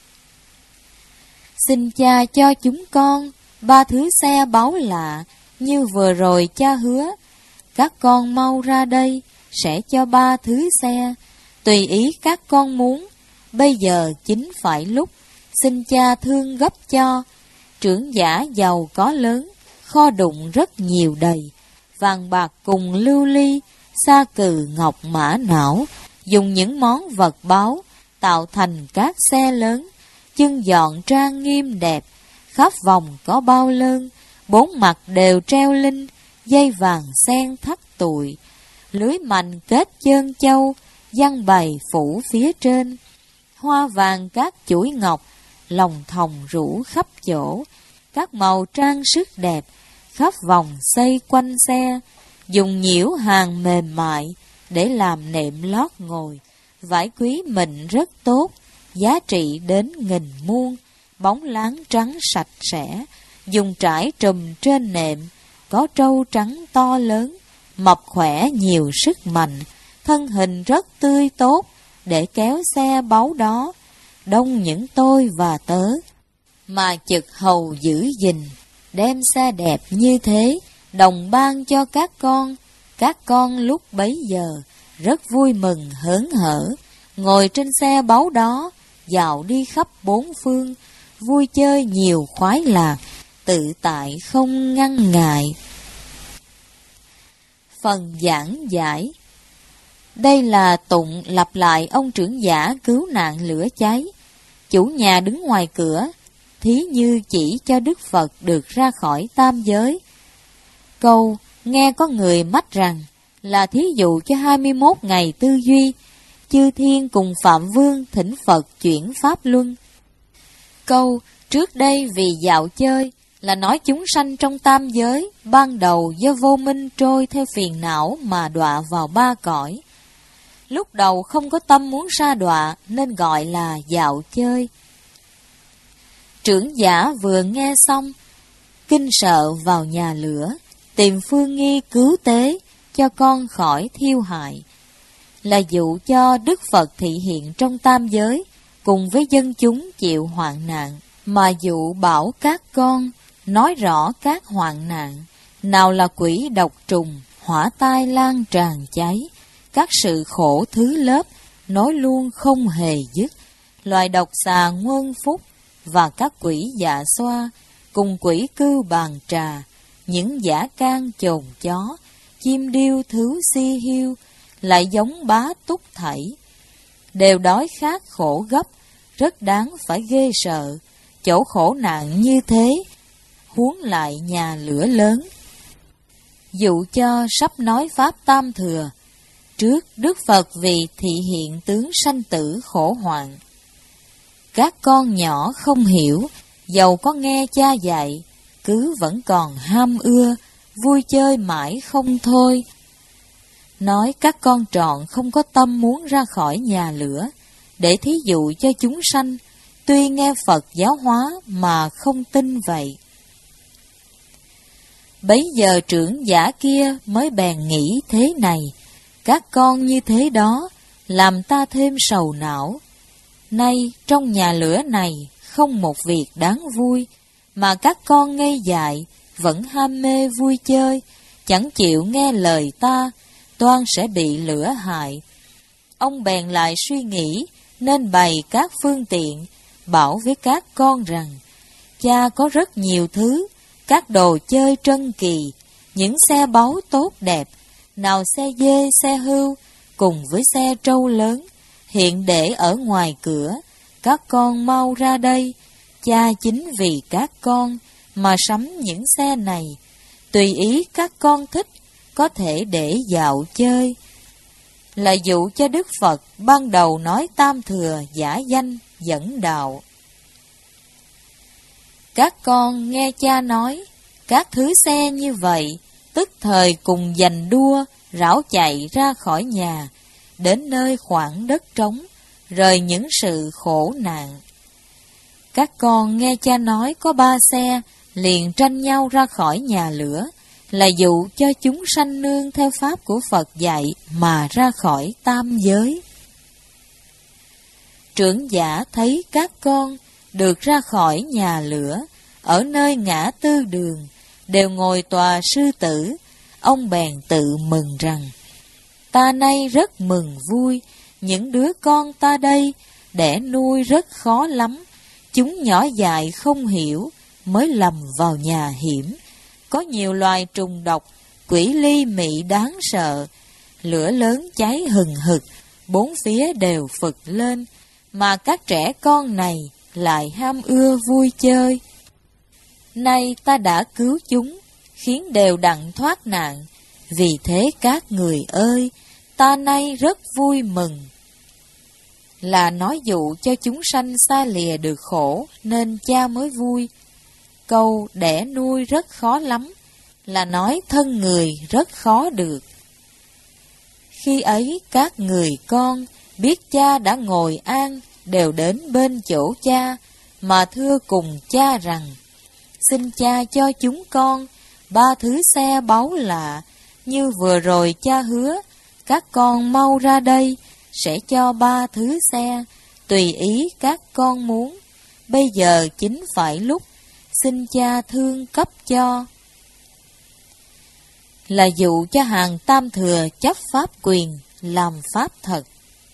xin cha cho chúng con ba thứ xe báu lạ, như vừa rồi cha hứa. Các con mau ra đây, sẽ cho ba thứ xe, tùy ý các con muốn. Bây giờ chính phải lúc, xin cha thương gấp cho. Trưởng giả giàu có lớn, kho đụng rất nhiều đầy, vàng bạc cùng lưu ly, sa cừ ngọc mã não, dùng những món vật báu, tạo thành các xe lớn, chân dọn trang nghiêm đẹp, khắp vòng có bao lơn, bốn mặt đều treo linh, dây vàng sen thắt tụi, lưới mành kết chơn châu, giăng bày phủ phía trên, hoa vàng các chuỗi ngọc, lòng thòng rủ khắp chỗ, các màu trang sức đẹp, khắp vòng xây quanh xe, dùng nhiễu hàng mềm mại để làm nệm lót ngồi, vải quý mịn rất tốt, giá trị đến nghìn muôn, bóng láng trắng sạch sẽ, dùng trải trùm trên nệm, có trâu trắng to lớn, mập khỏe nhiều sức mạnh, thân hình rất tươi tốt, để kéo xe báu đó, đông những tôi và tớ, mà chực hầu giữ gìn, đem xe đẹp như thế, đồng ban cho các con. Các con lúc bấy giờ rất vui mừng hớn hở, ngồi trên xe báu đó, dạo đi khắp bốn phương, vui chơi nhiều khoái lạc, tự tại không ngăn ngại. Phần giảng giải. Đây là tụng lặp lại ông trưởng giả cứu nạn lửa cháy. Chủ nhà đứng ngoài cửa, thí như chỉ cho Đức Phật được ra khỏi tam giới. Câu nghe có người mách rằng là thí dụ cho hai mươi mốt ngày tư duy, chư thiên cùng Phạm Vương thỉnh Phật chuyển pháp luân. Câu trước đây vì dạo chơi là nói chúng sanh trong tam giới, ban đầu do vô minh trôi theo phiền não mà đọa vào ba cõi. Lúc đầu không có tâm muốn sa đọa nên gọi là dạo chơi. Trưởng giả vừa nghe xong, kinh sợ vào nhà lửa, tìm phương nghi cứu tế cho con khỏi thiêu hại. Là dụ cho Đức Phật thị hiện trong tam giới, cùng với dân chúng chịu hoạn nạn, mà dụ bảo các con, nói rõ các hoạn nạn, nào là quỷ độc trùng, hỏa tai lan tràn cháy, các sự khổ thứ lớp, nói luôn không hề dứt, loài độc xà nguân phúc, và các quỷ dạ xoa, cùng quỷ cưu bàn trà, những giả can chồn chó, chim điêu thứ si hiu, lại giống bá túc thảy, đều đói khát khổ gấp, rất đáng phải ghê sợ, chỗ khổ nạn như thế, huống lại nhà lửa lớn. Dụ cho sắp nói Pháp Tam Thừa, trước Đức Phật vì thị hiện tướng sanh tử khổ hoạn. Các con nhỏ không hiểu, dầu có nghe cha dạy, cứ vẫn còn ham ưa, vui chơi mãi không thôi. Nói các con trọn không có tâm muốn ra khỏi nhà lửa, để thí dụ cho chúng sanh, tuy nghe Phật giáo hóa mà không tin vậy. Bấy giờ trưởng giả kia mới bèn nghĩ thế này, các con như thế đó, làm ta thêm sầu não. Nay trong nhà lửa này không một việc đáng vui, mà các con ngây dại, vẫn ham mê vui chơi, chẳng chịu nghe lời ta, toan sẽ bị lửa hại. Ông bèn lại suy nghĩ, nên bày các phương tiện, bảo với các con rằng, cha có rất nhiều thứ, các đồ chơi trân kỳ, những xe báu tốt đẹp, nào xe dê, xe hươu, cùng với xe trâu lớn, hiện để ở ngoài cửa, các con mau ra đây, cha chính vì các con mà sắm những xe này, tùy ý các con thích, có thể để dạo chơi. Là dụ cho Đức Phật ban đầu nói Tam Thừa giả danh dẫn đạo. Các con nghe cha nói, các thứ xe như vậy, tức thời cùng giành đua, rảo chạy ra khỏi nhà, đến nơi khoảng đất trống, rời những sự khổ nạn. Các con nghe cha nói có ba xe, liền tranh nhau ra khỏi nhà lửa, là dụ cho chúng sanh nương theo pháp của Phật dạy mà ra khỏi tam giới. Trưởng giả thấy các con được ra khỏi nhà lửa, ở nơi ngã tư đường, đều ngồi tòa sư tử, ông bèn tự mừng rằng, ta nay rất mừng vui, những đứa con ta đây, đẻ nuôi rất khó lắm, chúng nhỏ dại không hiểu, mới lầm vào nhà hiểm, có nhiều loài trùng độc, quỷ ly mị đáng sợ, lửa lớn cháy hừng hực, bốn phía đều phực lên, mà các trẻ con này lại ham ưa vui chơi. Nay ta đã cứu chúng, khiến đều đặng thoát nạn, vì thế các người ơi, ta nay rất vui mừng. Là nói dụ cho chúng sanh xa lìa được khổ, nên cha mới vui. Câu đẻ nuôi rất khó lắm, là nói thân người rất khó được. Khi ấy các người con biết cha đã ngồi an, đều đến bên chỗ cha, mà thưa cùng cha rằng, xin cha cho chúng con ba thứ xe báu lạ, như vừa rồi cha hứa, các con mau ra đây, sẽ cho ba thứ xe, tùy ý các con muốn. Bây giờ chính phải lúc, xin cha thương cấp cho. Là dụ cho hàng tam thừa chấp pháp quyền, làm pháp thật.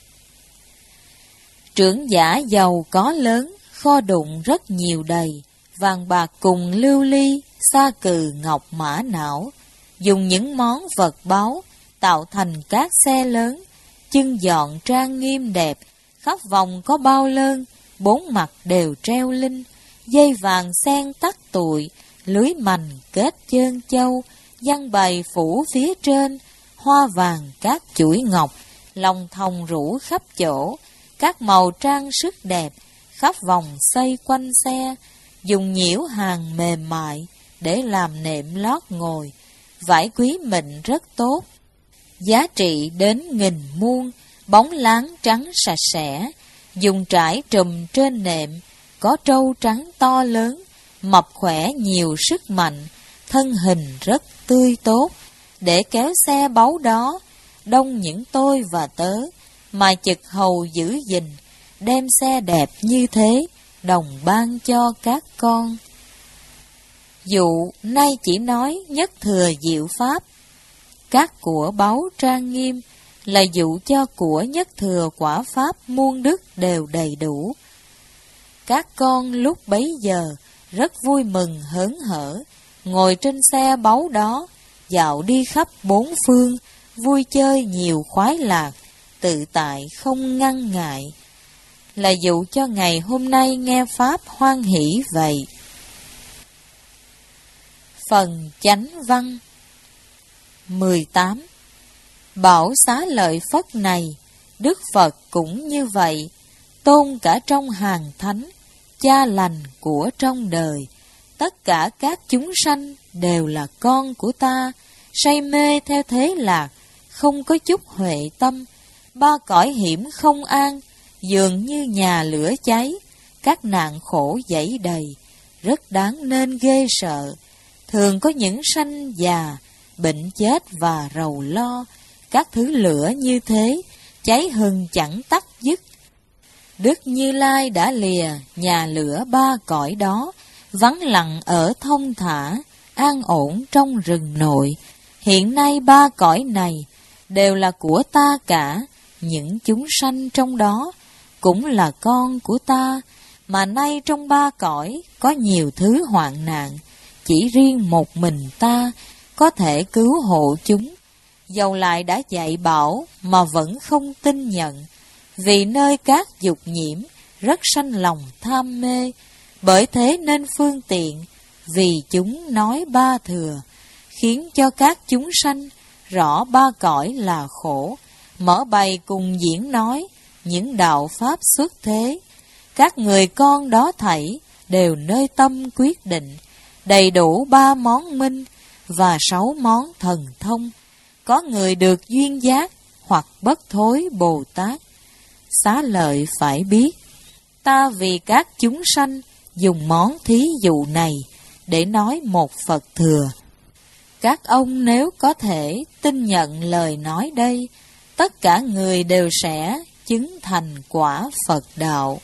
Trưởng giả giàu có lớn, kho đụng rất nhiều đầy, vàng bạc cùng lưu ly, sa cừ ngọc mã não, dùng những món vật báu, tạo thành các xe lớn, chưng dọn trang nghiêm đẹp, khắp vòng có bao lơn, bốn mặt đều treo linh, dây vàng sen tắt tụi, lưới mành kết chơn châu, giăng bày phủ phía trên, hoa vàng các chuỗi ngọc, lòng thòng rủ khắp chỗ, các màu trang sức đẹp, khắp vòng xoay quanh xe, dùng nhiễu hàng mềm mại, để làm nệm lót ngồi, vải quý mịn rất tốt, giá trị đến nghìn muôn, bóng láng trắng sạch sẽ, dùng trải trùm trên nệm, có trâu trắng to lớn, mập khỏe nhiều sức mạnh, thân hình rất tươi tốt, để kéo xe báu đó, đông những tôi và tớ, mà chực hầu giữ gìn, đem xe đẹp như thế, đồng ban cho các con. Dụ nay chỉ nói nhất thừa diệu pháp, các của báu trang nghiêm, là dụ cho của nhất thừa quả pháp muôn đức đều đầy đủ. Các con lúc bấy giờ rất vui mừng hớn hở, ngồi trên xe báu đó, dạo đi khắp bốn phương, vui chơi nhiều khoái lạc, tự tại không ngăn ngại, là dụ cho ngày hôm nay nghe pháp hoan hỷ vậy. Phần chánh văn mười tám. Bảo xá lợi Phất này, Đức Phật cũng như vậy, tôn cả trong hàng thánh, cha lành của trong đời, tất cả các chúng sanh đều là con của ta, say mê theo thế lạc, không có chút huệ tâm, ba cõi hiểm không an, dường như nhà lửa cháy, các nạn khổ dẫy đầy, rất đáng nên ghê sợ. Thường có những sanh già, bệnh chết và rầu lo, các thứ lửa như thế, cháy hừng chẳng tắt dứt. Đức Như Lai đã lìa nhà lửa ba cõi đó, vắng lặng ở thông thả, an ổn trong rừng nội. Hiện nay ba cõi này đều là của ta cả, những chúng sanh trong đó cũng là con của ta, mà nay trong ba cõi có nhiều thứ hoạn nạn, chỉ riêng một mình ta có thể cứu hộ chúng. Dầu lại đã dạy bảo mà vẫn không tin nhận, vì nơi các dục nhiễm rất sanh lòng tham mê, bởi thế nên phương tiện, vì chúng nói ba thừa, khiến cho các chúng sanh rõ ba cõi là khổ, mở bày cùng diễn nói những đạo pháp xuất thế. Các người con đó thảy đều nơi tâm quyết định, đầy đủ ba món minh và sáu món thần thông. Có người được duyên giác hoặc bất thối Bồ Tát. Xá lợi phải biết, ta vì các chúng sanh dùng món thí dụ này để nói một Phật thừa. Các ông nếu có thể tin nhận lời nói đây, tất cả người đều sẽ chứng thành quả Phật đạo.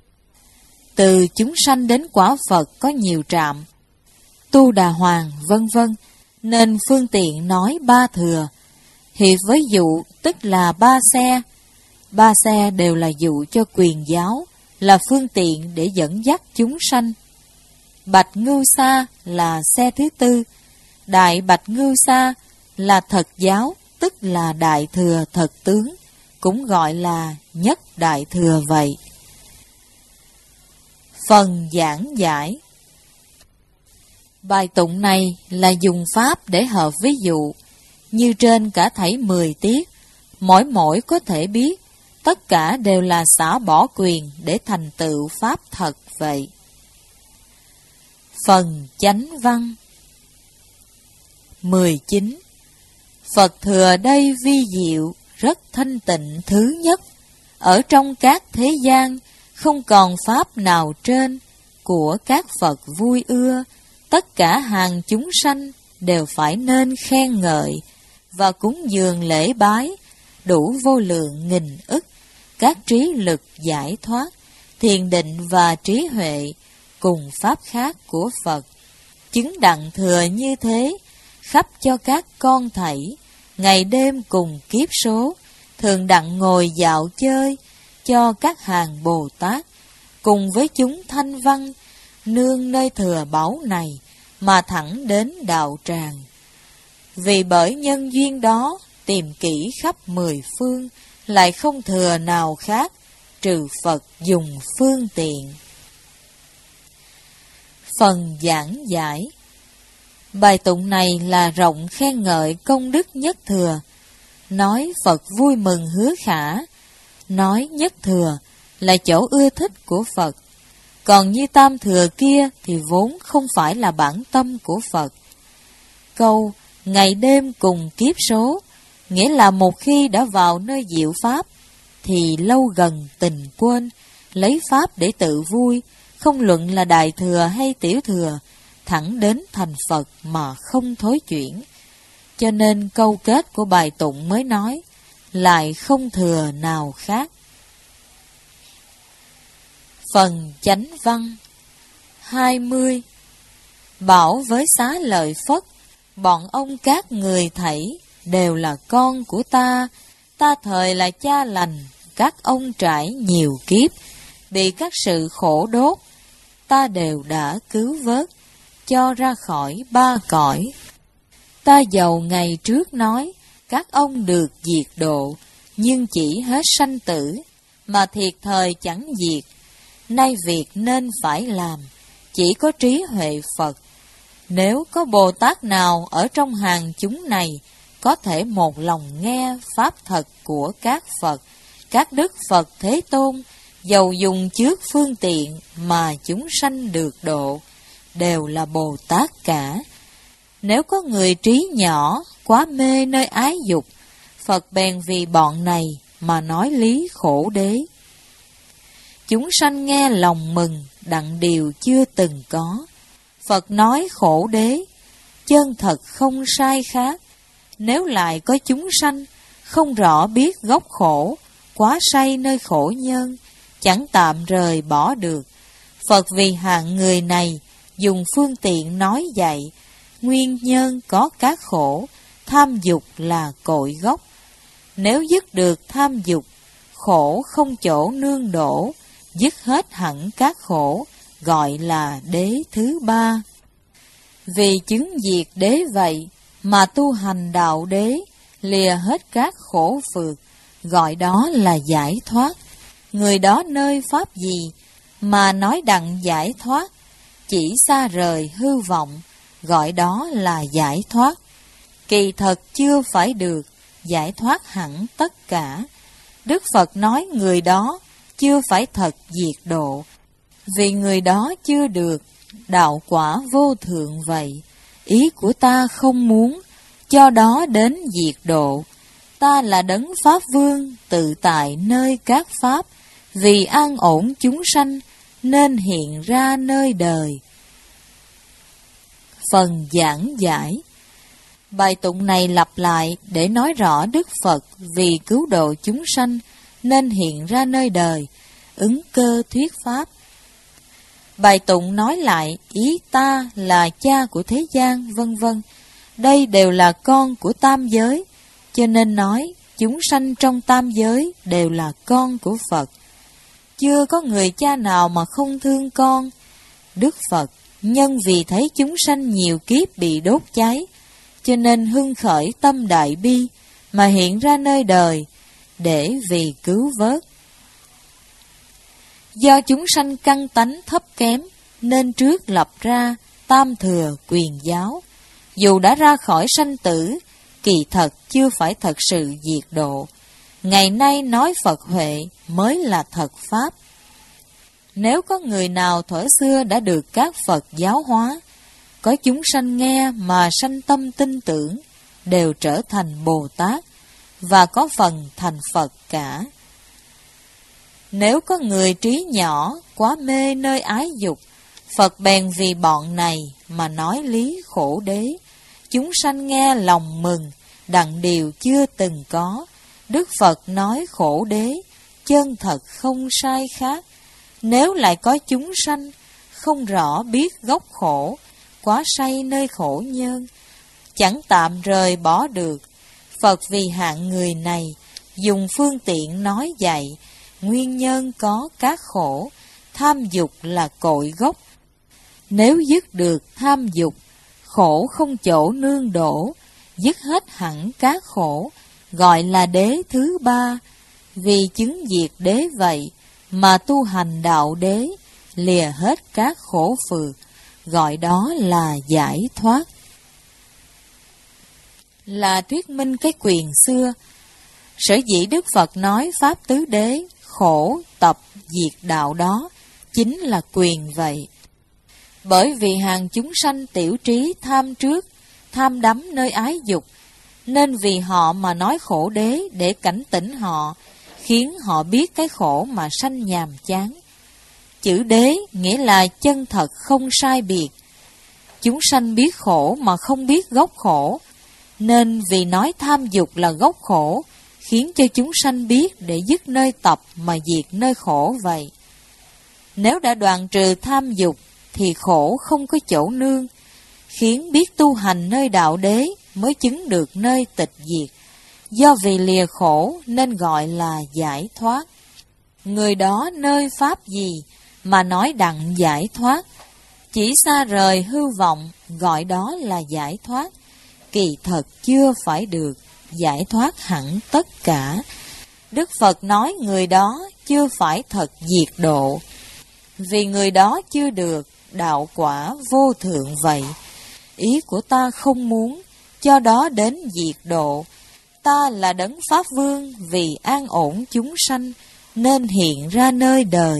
Từ chúng sanh đến quả Phật có nhiều trạm, Tu Đà Hoàng vân vân, nên phương tiện nói ba thừa. Hiệp với dụ tức là ba xe. Ba xe đều là dụ cho quyền giáo, là phương tiện để dẫn dắt chúng sanh. Bạch Ngưu Sa là xe thứ tư. Đại Bạch Ngưu Sa là thật giáo, tức là đại thừa thật tướng, cũng gọi là nhất đại thừa vậy. Phần giảng giải. Bài tụng này là dùng pháp để hợp ví dụ, như trên cả thảy mười tiết, mỗi mỗi có thể biết, tất cả đều là xả bỏ quyền để thành tựu pháp thật vậy. Phần chánh văn mười chín. Phật thừa đây vi diệu, rất thanh tịnh thứ nhất, ở trong các thế gian, không còn pháp nào trên, của các Phật vui ưa, tất cả hàng chúng sanh đều phải nên khen ngợi, và cúng dường lễ bái, đủ vô lượng nghìn ức, các trí lực giải thoát, thiền định và trí huệ, cùng pháp khác của Phật. Chứng đặng thừa như thế, khắp cho các con thảy, ngày đêm cùng kiếp số, thường đặng ngồi dạo chơi, cho các hàng Bồ Tát, cùng với chúng thanh văn, nương nơi thừa báu này, mà thẳng đến đạo tràng. Vì bởi nhân duyên đó, tìm kỹ khắp mười phương, lại không thừa nào khác, trừ Phật dùng phương tiện. Phần giảng giải. Bài tụng này là rộng khen ngợi công đức nhất thừa, nói Phật vui mừng hứa khả, nói nhất thừa là chỗ ưa thích của Phật, còn như tam thừa kia thì vốn không phải là bản tâm của Phật. Câu ngày đêm cùng kiếp số, nghĩa là một khi đã vào nơi diệu pháp, thì lâu gần tình quên, lấy pháp để tự vui, không luận là đại thừa hay tiểu thừa, thẳng đến thành Phật mà không thối chuyển. Cho nên câu kết của bài tụng mới nói, lại không thừa nào khác. Phần chánh văn hai mươi. Bảo với Xá Lợi Phất, bọn ông các người thảy đều là con của ta, ta thời là cha lành, các ông trải nhiều kiếp, bị các sự khổ đốt, ta đều đã cứu vớt, cho ra khỏi ba cõi. Ta dầu ngày trước nói, các ông được diệt độ, nhưng chỉ hết sanh tử, mà thiệt thời chẳng diệt. Nay việc nên phải làm, chỉ có trí huệ Phật. Nếu có Bồ Tát nào ở trong hàng chúng này, có thể một lòng nghe pháp thật của các Phật, các đức Phật Thế Tôn, dầu dùng trước phương tiện mà chúng sanh được độ, đều là Bồ Tát cả. Nếu có người trí nhỏ, quá mê nơi ái dục, Phật bèn vì bọn này mà nói lý khổ đế. Chúng sanh nghe lòng mừng, đặng điều chưa từng có. Phật nói khổ đế, chân thật không sai khác. Nếu lại có chúng sanh, không rõ biết gốc khổ, quá say nơi khổ nhân, chẳng tạm rời bỏ được. Phật vì hạng người này, dùng phương tiện nói dạy, nguyên nhân có các khổ, tham dục là cội gốc. Nếu dứt được tham dục, khổ không chỗ nương đổ, dứt hết hẳn các khổ, gọi là đế thứ ba. Vì chứng diệt đế vậy, mà tu hành đạo đế, lìa hết các khổ phược, gọi đó là giải thoát. Người đó nơi pháp gì, mà nói đặng giải thoát, chỉ xa rời hư vọng, gọi đó là giải thoát. Kỳ thật chưa phải được, giải thoát hẳn tất cả. Đức Phật nói người đó chưa phải thật diệt độ, vì người đó chưa được đạo quả vô thượng vậy. Ý của ta không muốn, cho đó đến diệt độ. Ta là đấng Pháp Vương, tự tại nơi các Pháp, vì an ổn chúng sanh, nên hiện ra nơi đời. Phần giảng giải. Bài tụng này lặp lại để nói rõ Đức Phật vì cứu độ chúng sanh, nên hiện ra nơi đời, ứng cơ thuyết Pháp. Bài tụng nói lại ý ta là cha của thế gian, vân vân. Đây đều là con của tam giới, cho nên nói chúng sanh trong tam giới đều là con của Phật. Chưa có người cha nào mà không thương con. Đức Phật nhân vì thấy chúng sanh nhiều kiếp bị đốt cháy, cho nên hưng khởi tâm đại bi, mà hiện ra nơi đời, để vì cứu vớt. Do chúng sanh căn tánh thấp kém, nên trước lập ra tam thừa quyền giáo. Dù đã ra khỏi sanh tử, kỳ thật chưa phải thật sự diệt độ. Ngày nay nói Phật huệ mới là thật Pháp. Nếu có người nào thuở xưa đã được các Phật giáo hóa, có chúng sanh nghe mà sanh tâm tin tưởng, đều trở thành Bồ Tát, và có phần thành Phật cả. Nếu có người trí nhỏ, quá mê nơi ái dục, Phật bèn vì bọn này mà nói lý khổ đế, chúng sanh nghe lòng mừng, đặng điều chưa từng có. Đức Phật nói khổ đế, chân thật không sai khác. Nếu lại có chúng sanh, không rõ biết gốc khổ, quá say nơi khổ nhân, chẳng tạm rời bỏ được. Phật vì hạng người này, dùng phương tiện nói dạy, nguyên nhân có các khổ, tham dục là cội gốc. Nếu dứt được tham dục, khổ không chỗ nương đổ, dứt hết hẳn các khổ, gọi là đế thứ ba. Vì chứng diệt đế vậy, mà tu hành đạo đế, lìa hết các khổ phược, gọi đó là giải thoát. Là thuyết minh cái quyền xưa. Sở dĩ Đức Phật nói Pháp tứ đế, khổ, tập, diệt đạo đó, chính là quyền vậy. Bởi vì hàng chúng sanh tiểu trí tham trước, tham đắm nơi ái dục, nên vì họ mà nói khổ đế để cảnh tỉnh họ, khiến họ biết cái khổ mà sanh nhàm chán. Chữ đế nghĩa là chân thật không sai biệt. Chúng sanh biết khổ mà không biết gốc khổ, nên vì nói tham dục là gốc khổ, khiến cho chúng sanh biết để dứt nơi tập mà diệt nơi khổ vậy. Nếu đã đoạn trừ tham dục, thì khổ không có chỗ nương, khiến biết tu hành nơi đạo đế mới chứng được nơi tịch diệt. Do vì lìa khổ nên gọi là giải thoát. Người đó nơi pháp gì mà nói đặng giải thoát? Chỉ xa rời hư vọng, gọi đó là giải thoát. Kỳ thật chưa phải được, giải thoát hẳn tất cả. Đức Phật nói người đó chưa phải thật diệt độ, vì người đó chưa được đạo quả vô thượng vậy. Ý của ta không muốn cho đó đến diệt độ. Ta là đấng Pháp Vương, vì an ổn chúng sanh nên hiện ra nơi đời.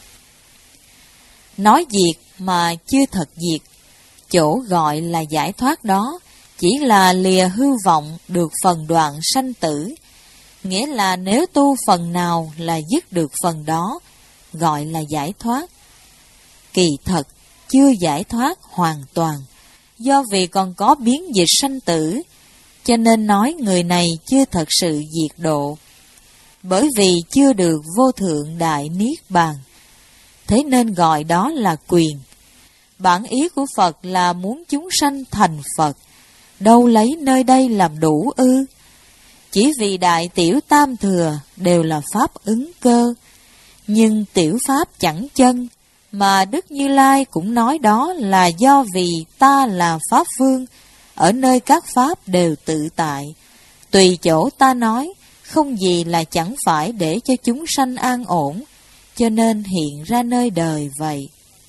Nói diệt mà chưa thật diệt, chỗ gọi là giải thoát đó chỉ là lìa hư vọng được phần đoạn sanh tử. Nghĩa là nếu tu phần nào là dứt được phần đó, gọi là giải thoát. Kỳ thật chưa giải thoát hoàn toàn, do vì còn có biến dịch sanh tử, cho nên nói người này chưa thật sự diệt độ, bởi vì chưa được vô thượng đại niết bàn. Thế nên gọi đó là quyền. Bản ý của Phật là muốn chúng sanh thành Phật, đâu lấy nơi đây làm đủ ư? Chỉ vì đại tiểu tam thừa đều là pháp ứng cơ, nhưng tiểu pháp chẳng chân, mà Đức Như Lai cũng nói đó là do vì ta là Pháp Vương, ở nơi các pháp đều tự tại. Tùy chỗ ta nói, không gì là chẳng phải để cho chúng sanh an ổn, cho nên hiện ra nơi đời vậy.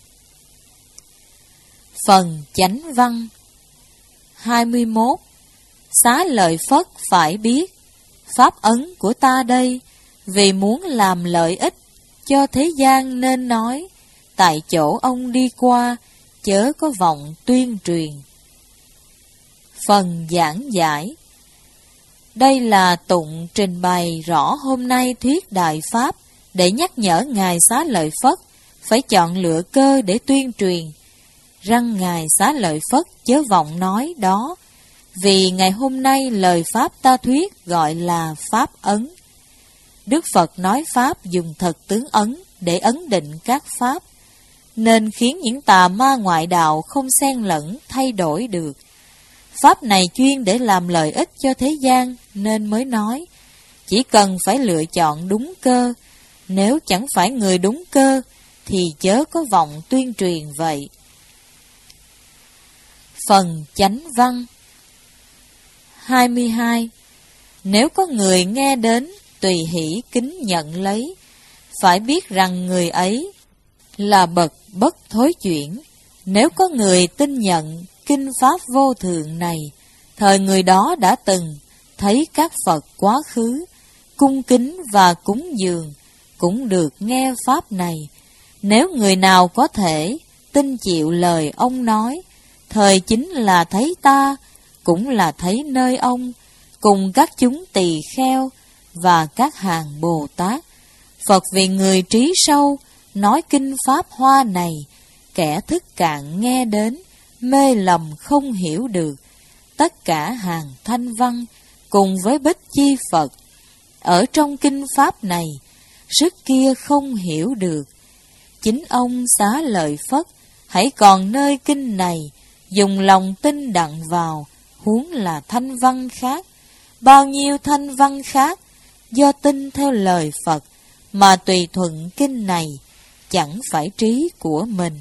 Phần chánh văn hai mươi mốt. Xá lợi Phất phải biết, pháp ấn của ta đây, vì muốn làm lợi ích cho thế gian nên nói, tại chỗ ông đi qua, chớ có vọng tuyên truyền. Phần giảng giải. Đây là tụng trình bày rõ hôm nay thuyết đại pháp, để nhắc nhở Ngài Xá Lợi Phất phải chọn lựa cơ để tuyên truyền, răng Ngài Xá Lợi Phất chớ vọng nói đó, vì ngày hôm nay lời pháp ta thuyết gọi là pháp ấn. Đức Phật nói pháp dùng thật tướng ấn để ấn định các pháp, nên khiến những tà ma ngoại đạo không xen lẫn thay đổi được. Pháp này chuyên để làm lợi ích cho thế gian nên mới nói, chỉ cần phải lựa chọn đúng cơ, nếu chẳng phải người đúng cơ thì chớ có vọng tuyên truyền vậy. Phần chánh văn hai mươi hai. Nếu có người nghe đến tùy hỷ kính nhận lấy, phải biết rằng người ấy là bậc bất thối chuyển. Nếu có người tin nhận kinh pháp vô thượng này, thời người đó đã từng thấy các Phật quá khứ, cung kính và cúng dường, cũng được nghe pháp này. Nếu người nào có thể tin chịu lời ông nói, thời chính là thấy ta, cũng là thấy nơi ông, cùng các chúng tỳ kheo và các hàng Bồ Tát. Phật vì người trí sâu, nói kinh pháp hoa này, kẻ thức cạn nghe đến, mê lầm không hiểu được, tất cả hàng thanh văn cùng với Bích Chi Phật. Ở trong kinh pháp này, sức kia không hiểu được. Chính ông Xá Lợi Phất, hãy còn nơi kinh này, dùng lòng tin đặng vào, huống là thanh văn khác. Bao nhiêu thanh văn khác, do tin theo lời Phật, mà tùy thuận kinh này, chẳng phải trí của mình.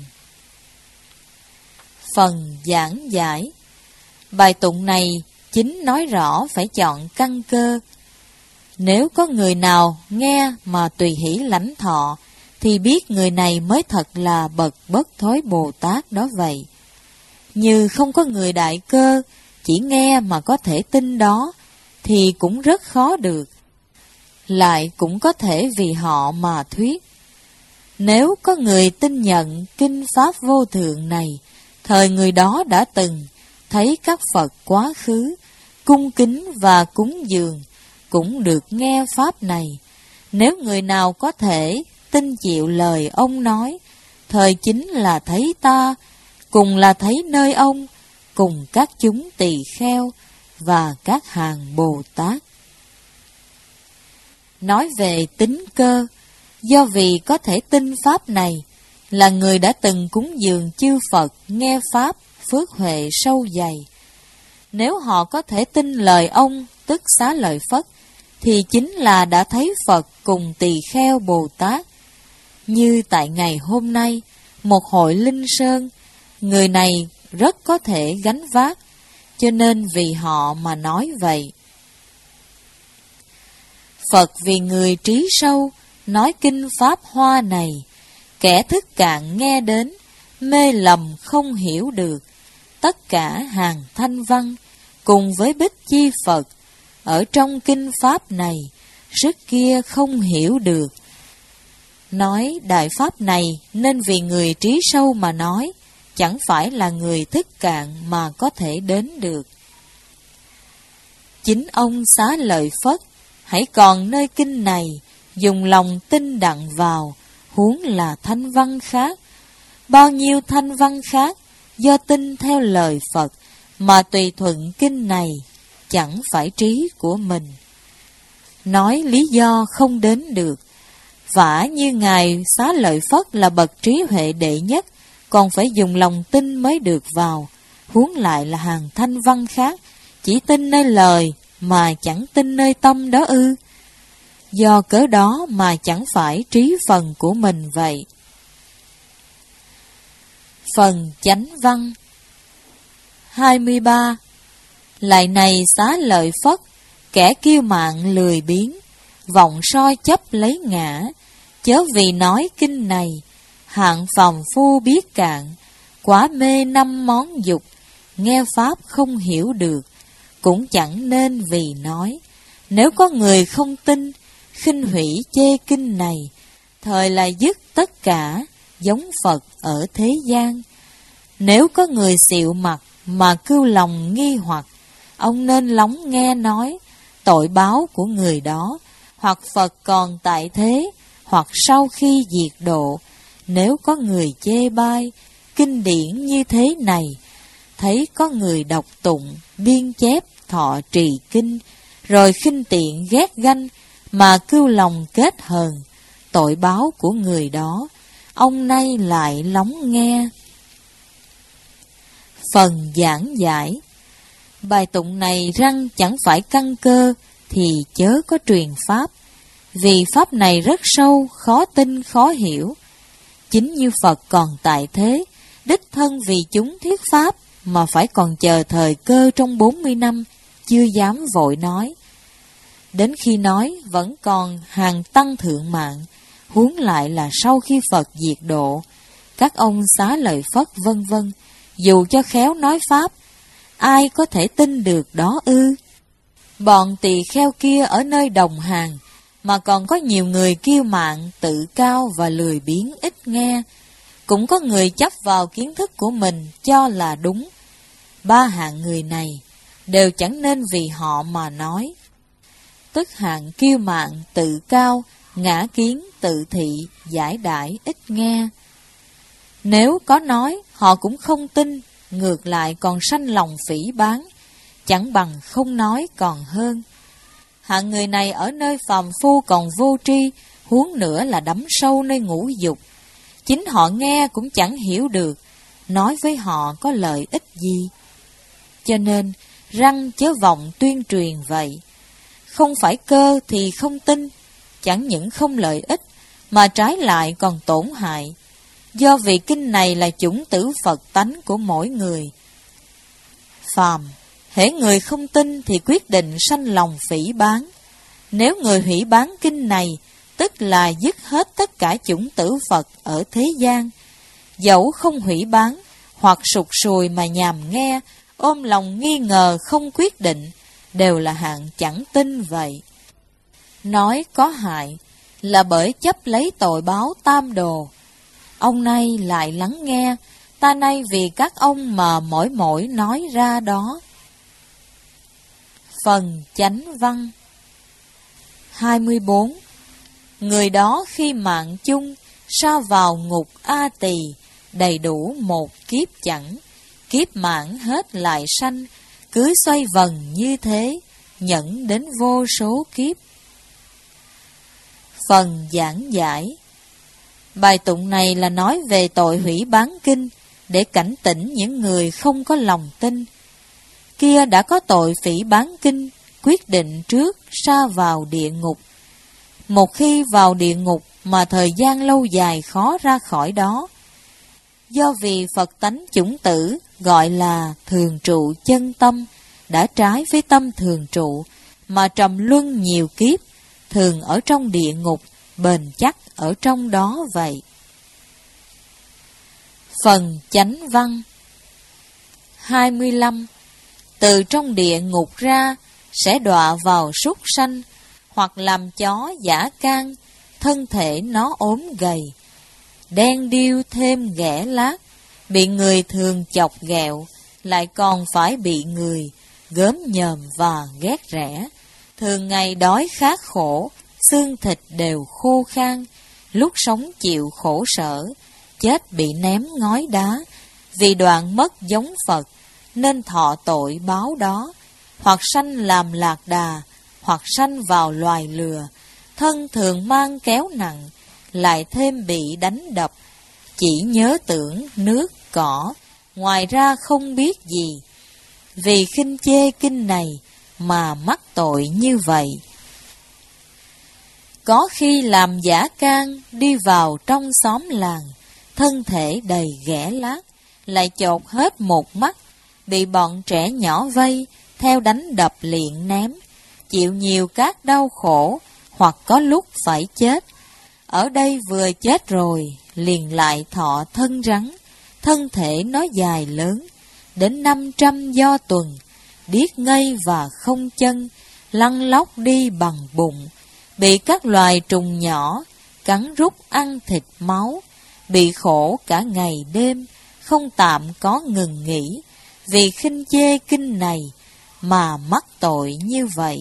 Phần giảng giải. Bài tụng này chính nói rõ phải chọn căn cơ. Nếu có người nào nghe mà tùy hỷ lãnh thọ, thì biết người này mới thật là bậc bất thối Bồ Tát đó vậy. Như không có người đại cơ, chỉ nghe mà có thể tin đó, thì cũng rất khó được. Lại cũng có thể vì họ mà thuyết. Nếu có người tin nhận kinh pháp vô thượng này, thời người đó đã từng thấy các Phật quá khứ, cung kính và cúng dường, cũng được nghe pháp này. Nếu người nào có thể tin chịu lời ông nói, thời chính là thấy ta, cùng là thấy nơi ông, cùng các chúng tỳ kheo và các hàng Bồ Tát. Nói về tính cơ, do vì có thể tin pháp này, là người đã từng cúng dường chư Phật nghe pháp, phước huệ sâu dày. Nếu họ có thể tin lời ông, tức Xá Lợi Phất, thì chính là đã thấy Phật cùng tỳ kheo Bồ Tát. Như tại ngày hôm nay, một hội linh sơn, người này rất có thể gánh vác, cho nên vì họ mà nói vậy. Phật vì người trí sâu, nói kinh pháp hoa này, kẻ thức cạn nghe đến, mê lầm không hiểu được. Tất cả hàng thanh văn, cùng với Bích Chi Phật, ở trong kinh pháp này, sức kia không hiểu được. Nói đại pháp này nên vì người trí sâu mà nói, chẳng phải là người thức cạn mà có thể đến được. Chính ông Xá Lợi Phất, hãy còn nơi kinh này, dùng lòng tin đặng vào, huống là thanh văn khác. Bao nhiêu thanh văn khác, do tin theo lời Phật, mà tùy thuận kinh này, chẳng phải trí của mình. Nói lý do không đến được. Vả như Ngài Xá Lợi Phất là bậc trí huệ đệ nhất, còn phải dùng lòng tin mới được vào, huống lại là hàng thanh văn khác, chỉ tin nơi lời mà chẳng tin nơi tâm đó ư. Do cớ đó mà chẳng phải trí phần của mình vậy. Phần chánh văn hai mươi ba. Lại này Xá Lợi Phất, kẻ kiêu mạn lười biếng, vọng soi chấp lấy ngã, chớ vì nói kinh này, hạng phàm phu biết cạn, quá mê năm món dục, nghe pháp không hiểu được, cũng chẳng nên vì nói. Nếu có người không tin, khinh hủy chê kinh này, thời là dứt tất cả, giống Phật ở thế gian. Nếu có người xịu mặt mà cưu lòng nghi hoặc, ông nên lắng nghe nói tội báo của người đó, hoặc Phật còn tại thế, hoặc sau khi diệt độ. Nếu có người chê bai kinh điển như thế này, thấy có người đọc tụng, biên chép, thọ trì kinh, rồi khinh tiện ghét ganh mà cưu lòng kết hờn, tội báo của người đó, ông nay lại lắng nghe. Phần giảng giải. Bài tụng này răng chẳng phải căn cơ, thì chớ có truyền pháp, vì pháp này rất sâu, khó tin, khó hiểu. Chính như Phật còn tại thế, đích thân vì chúng thuyết pháp, mà phải còn chờ thời cơ trong bốn mươi năm, chưa dám vội nói. Đến khi nói vẫn còn hàng tăng thượng mạng, huống lại là sau khi Phật diệt độ, các ông Xá Lợi Phất vân vân, dù cho khéo nói pháp, ai có thể tin được đó ư? Bọn tỳ kheo kia ở nơi đồng hàng, mà còn có nhiều người kiêu mạn, tự cao và lười biếng ít nghe. Cũng có người chấp vào kiến thức của mình cho là đúng. Ba hạng người này đều chẳng nên vì họ mà nói. Tức hạng kiêu mạn, tự cao, ngã kiến, tự thị, giải đãi, ít nghe. Nếu có nói, họ cũng không tin, ngược lại còn sanh lòng phỉ báng. chẳng bằng không nói còn hơn. Hạng người này ở nơi phàm phu còn vô tri, huống nữa là đắm sâu nơi ngũ dục. Chính họ nghe cũng chẳng hiểu được, nói với họ có lợi ích gì. Cho nên, răng chớ vọng tuyên truyền vậy. Không phải cơ thì không tin, chẳng những không lợi ích, mà trái lại còn tổn hại. Do vì kinh này là chủng tử Phật tánh của mỗi người. Phàm, hễ người không tin thì quyết định sanh lòng phỉ báng. Nếu người hủy bán kinh này, tức là dứt hết tất cả chủng tử Phật ở thế gian. Dẫu không hủy bán, hoặc sụt sùi mà nhàm nghe, ôm lòng nghi ngờ không quyết định, đều là hạng chẳng tin vậy. Nói có hại là bởi chấp lấy tội báo tam đồ. Ông nay lại lắng nghe, ta nay vì các ông mà mỗi mỗi nói ra đó. Phần chánh văn hai mươi bốn. Người đó khi mạng chung, sa vào ngục A Tỳ, đầy đủ một kiếp chẳng, kiếp mạng hết lại sanh, cứ xoay vần như thế, nhẫn đến vô số kiếp. Phần giảng giải. Bài tụng này là nói về tội hủy bán kinh, để cảnh tỉnh những người không có lòng tin. Kia đã có tội phỉ bán kinh, quyết định trước sa vào địa ngục. Một khi vào địa ngục mà thời gian lâu dài khó ra khỏi đó. Do vì Phật tánh chủng tử gọi là thường trụ chân tâm, đã trái với tâm thường trụ, mà trầm luân nhiều kiếp, thường ở trong địa ngục, bền chắc ở trong đó vậy. Phần chánh văn hai mươi lăm. Từ trong địa ngục ra, sẽ đọa vào súc sanh, hoặc làm chó dã can, thân thể nó ốm gầy, đen điêu thêm ghẻ lát, bị người thường chọc ghẹo, lại còn phải bị người gớm nhờm và ghét rẻ. Thường ngày đói khát khổ, xương thịt đều khô khan, lúc sống chịu khổ sở, chết bị ném ngói đá, vì đoạn mất giống Phật, nên thọ tội báo đó, hoặc sanh làm lạc đà, hoặc sanh vào loài lừa, thân thường mang kéo nặng, lại thêm bị đánh đập, chỉ nhớ tưởng nước, cỏ, ngoài ra không biết gì. Vì khinh chê kinh này mà mắc tội như vậy. Có khi làm dã can đi vào trong xóm làng, thân thể đầy ghẻ lát, lại chột hết một mắt, bị bọn trẻ nhỏ vây, theo đánh đập liệng ném, chịu nhiều các đau khổ, hoặc có lúc phải chết. Ở đây vừa chết rồi, liền lại thọ thân rắn, thân thể nó dài lớn, đến năm trăm do tuần, điếc ngây và không chân, lăn lóc đi bằng bụng, bị các loài trùng nhỏ cắn rút ăn thịt máu, bị khổ cả ngày đêm, không tạm có ngừng nghỉ, vì khinh chê kinh này mà mắc tội như vậy.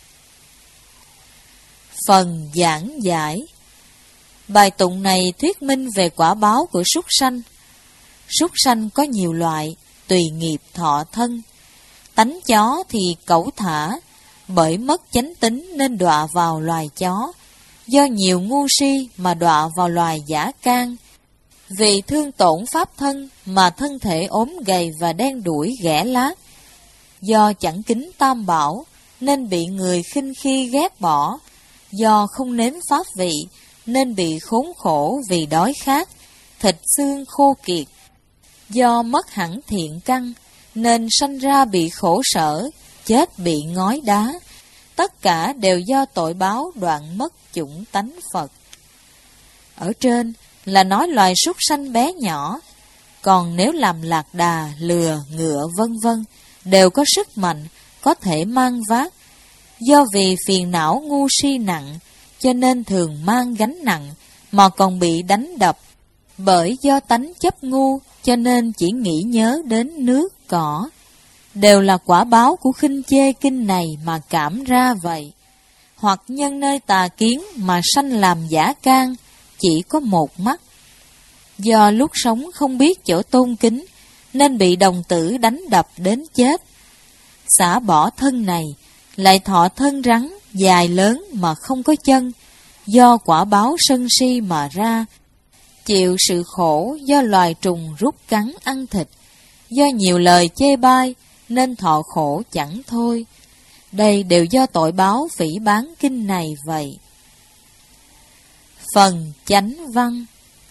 Phần giảng giải. Bài tụng này thuyết minh về quả báo của súc sanh. Súc sanh có nhiều loại, tùy nghiệp thọ thân. Tánh chó thì cẩu thả, bởi mất chánh tính nên đọa vào loài chó. Do nhiều ngu si mà đọa vào loài dã can. Vì thương tổn pháp thân mà thân thể ốm gầy và đen đuổi ghẻ lát. Do chẳng kính tam bảo nên bị người khinh khi ghét bỏ. Do không nếm pháp vị nên bị khốn khổ vì đói khát, thịt xương khô kiệt. Do mất hẳn thiện căn nên sanh ra bị khổ sở, chết bị ngói đá. Tất cả đều do tội báo đoạn mất chủng tánh Phật. Ở trên là nói loài súc sanh bé nhỏ, còn nếu làm lạc đà, lừa, ngựa vân vân đều có sức mạnh, có thể mang vác. Do vì phiền não ngu si nặng, cho nên thường mang gánh nặng, mà còn bị đánh đập. Bởi do tánh chấp ngu, cho nên chỉ nghĩ nhớ đến nước, cỏ. Đều là quả báo của khinh chê kinh này mà cảm ra vậy. Hoặc nhân nơi tà kiến mà sanh làm dã can, chỉ có một mắt. Do lúc sống không biết chỗ tôn kính, nên bị đồng tử đánh đập đến chết. xả bỏ thân này, lại thọ thân rắn dài lớn mà không có chân, do quả báo sân si mà ra, chịu sự khổ do loài trùng rút cắn ăn thịt, do nhiều lời chê bai nên thọ khổ chẳng thôi. Đây đều do tội báo phỉ báng kinh này vậy. Phần chánh văn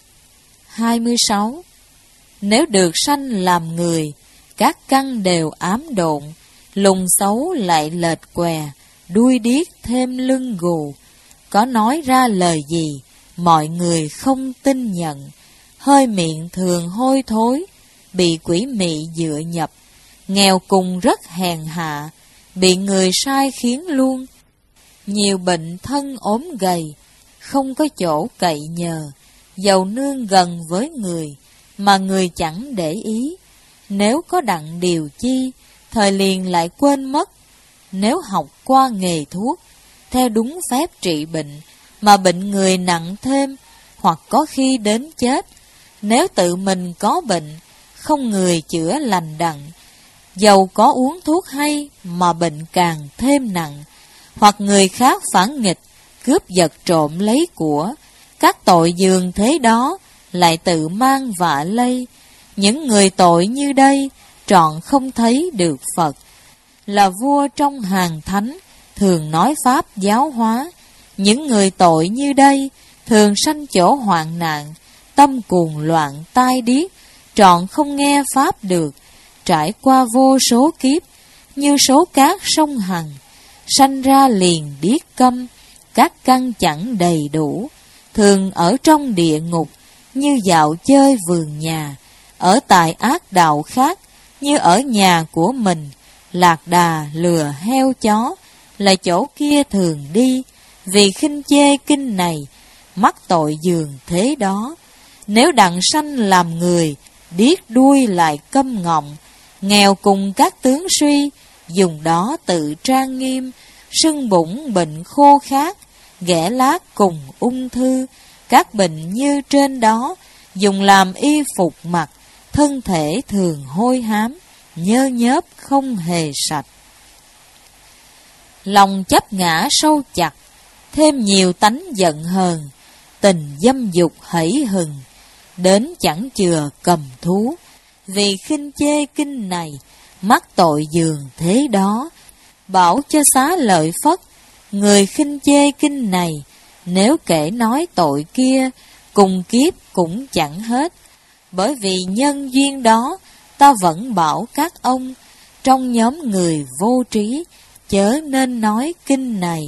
hai mươi sáu. Nếu được sanh làm người, các căn đều ám độn, lùng xấu lại lệch què, đuôi điếc thêm lưng gù. Có nói ra lời gì, mọi người không tin nhận. Hơi miệng thường hôi thối, bị quỷ mị dựa nhập. Nghèo cùng rất hèn hạ, bị người sai khiến luôn. Nhiều bệnh thân ốm gầy, không có chỗ cậy nhờ. Giàu nương gần với người, mà người chẳng để ý. Nếu có đặng điều chi, thời liền lại quên mất. Nếu học qua nghề thuốc, theo đúng phép trị bệnh, mà bệnh người nặng thêm, hoặc có khi đến chết. Nếu tự mình có bệnh, không người chữa lành đặng. Dầu có uống thuốc hay, mà bệnh càng thêm nặng. Hoặc người khác phản nghịch, cướp giật trộm lấy của. Các tội dường thế đó, lại tự mang vạ lây. Những người tội như đây, trọn không thấy được Phật. Là vua trong hàng thánh, thường nói pháp giáo hóa. Những người tội như đây, thường sanh chỗ hoạn nạn, tâm cuồng loạn tai điếc, trọn không nghe pháp được. Trải qua vô số kiếp, như số cát sông Hằng, sanh ra liền điếc câm, các căn chẳng đầy đủ. Thường ở trong địa ngục, như dạo chơi vườn nhà, ở tại ác đạo khác, như ở nhà của mình. Lạc đà lừa heo chó, là chỗ kia thường đi, vì khinh chê kinh này, mắc tội dường thế đó. Nếu đặng sanh làm người, điếc đuôi lại câm ngọng, nghèo cùng các tướng suy, dùng đó tự trang nghiêm, sưng bụng bệnh khô khát, ghẻ lát cùng ung thư. Các bệnh như trên đó, dùng làm y phục mặc, thân thể thường hôi hám, nhơ nhớp không hề sạch. Lòng chấp ngã sâu chặt, thêm nhiều tánh giận hờn, tình dâm dục hẫy hừng, đến chẳng chừa cầm thú. Vì khinh chê kinh này, mắc tội dường thế đó. Bảo cho xá lợi Phất, người khinh chê kinh này, nếu kể nói tội kia, cùng kiếp cũng chẳng hết. Bởi vì nhân duyên đó, ta vẫn bảo các ông, trong nhóm người vô trí, chớ nên nói kinh này.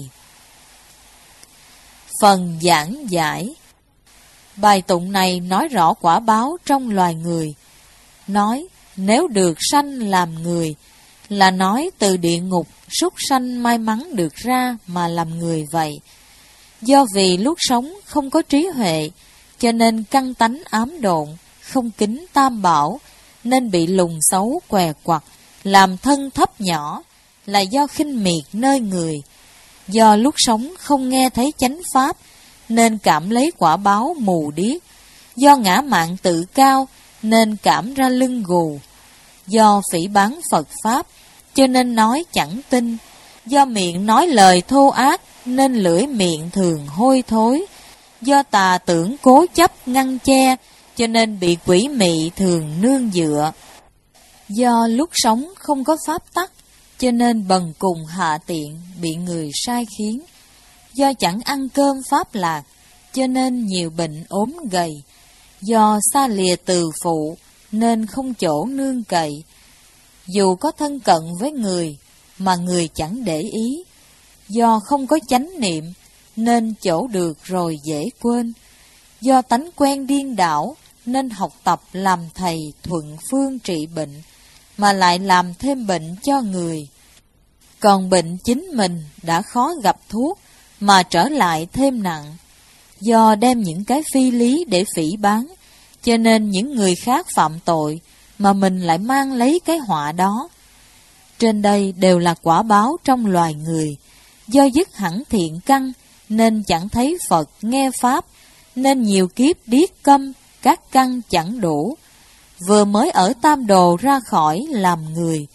Phần giảng giải. Bài tụng này nói rõ quả báo trong loài người. Nói nếu được sanh làm người, là nói từ địa ngục súc sanh may mắn được ra mà làm người vậy. Do vì lúc sống không có trí huệ, cho nên căn tánh ám độn, không kính tam bảo, nên bị lùng xấu què quặt, làm thân thấp nhỏ, là do khinh miệt nơi người. Do lúc sống không nghe thấy chánh pháp, nên cảm lấy quả báo mù điếc. Do ngã mạn tự cao, nên cảm ra lưng gù. Do phỉ báng Phật Pháp, cho nên nói chẳng tin. Do miệng nói lời thô ác, nên lưỡi miệng thường hôi thối. Do tà tưởng cố chấp ngăn che, cho nên bị quỷ mị thường nương dựa. Do lúc sống không có pháp tắc, cho nên bần cùng hạ tiện, bị người sai khiến. Do chẳng ăn cơm pháp lạc, cho nên nhiều bệnh ốm gầy. Do xa lìa từ phụ, nên không chỗ nương cậy. Dù có thân cận với người, mà người chẳng để ý. Do không có chánh niệm, nên chỗ được rồi dễ quên. Do tánh quen điên đảo, nên học tập làm thầy thuận phương trị bệnh, mà lại làm thêm bệnh cho người. Còn bệnh chính mình đã khó gặp thuốc, mà trở lại thêm nặng. Do đem những cái phi lý để phỉ báng, cho nên những người khác phạm tội, mà mình lại mang lấy cái họa đó. Trên đây đều là quả báo trong loài người. Do dứt hẳn thiện căn, nên chẳng thấy Phật nghe Pháp, nên nhiều kiếp điếc câm, các căn chẳng đủ. Vừa mới ở tam đồ ra khỏi làm người,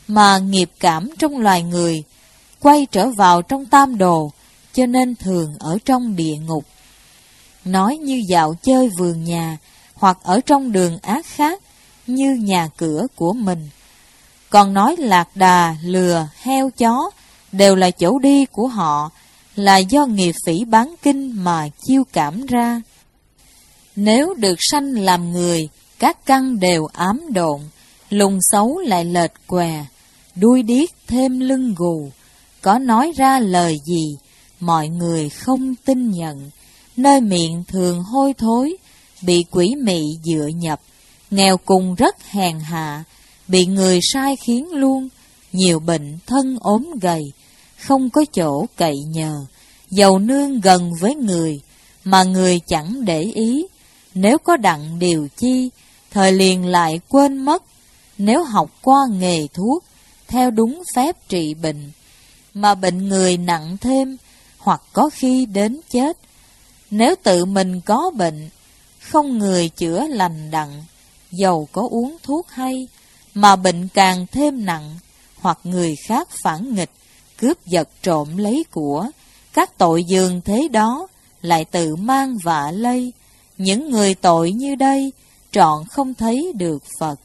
mà nghiệp cảm trong loài người quay trở vào trong tam đồ, cho nên thường ở trong địa ngục. Nói như dạo chơi vườn nhà, hoặc ở trong đường ác khác, như nhà cửa của mình. Còn nói lạc đà, lừa, heo, chó đều là chỗ đi của họ, là do nghiệp phỉ bán kinh mà chiêu cảm ra. Nếu được sanh làm người, các căn đều ám độn, lùng xấu lại lệch què, đuôi điếc thêm lưng gù. Có nói ra lời gì, mọi người không tin nhận. Nơi miệng thường hôi thối, bị quỷ mị dựa nhập. Nghèo cùng rất hèn hạ, bị người sai khiến luôn. Nhiều bệnh thân ốm gầy, không có chỗ cậy nhờ. Giàu nương gần với người, mà người chẳng để ý. Nếu có đặng điều chi, thời liền lại quên mất. Nếu học qua nghề thuốc, theo đúng phép trị bệnh, mà bệnh người nặng thêm, hoặc có khi đến chết. Nếu tự mình có bệnh, không người chữa lành đặng, dầu có uống thuốc hay, mà bệnh càng thêm nặng, hoặc người khác phản nghịch, cướp giật trộm lấy của, các tội dường thế đó, lại tự mang vạ lây. Những người tội như đây, trọn không thấy được Phật.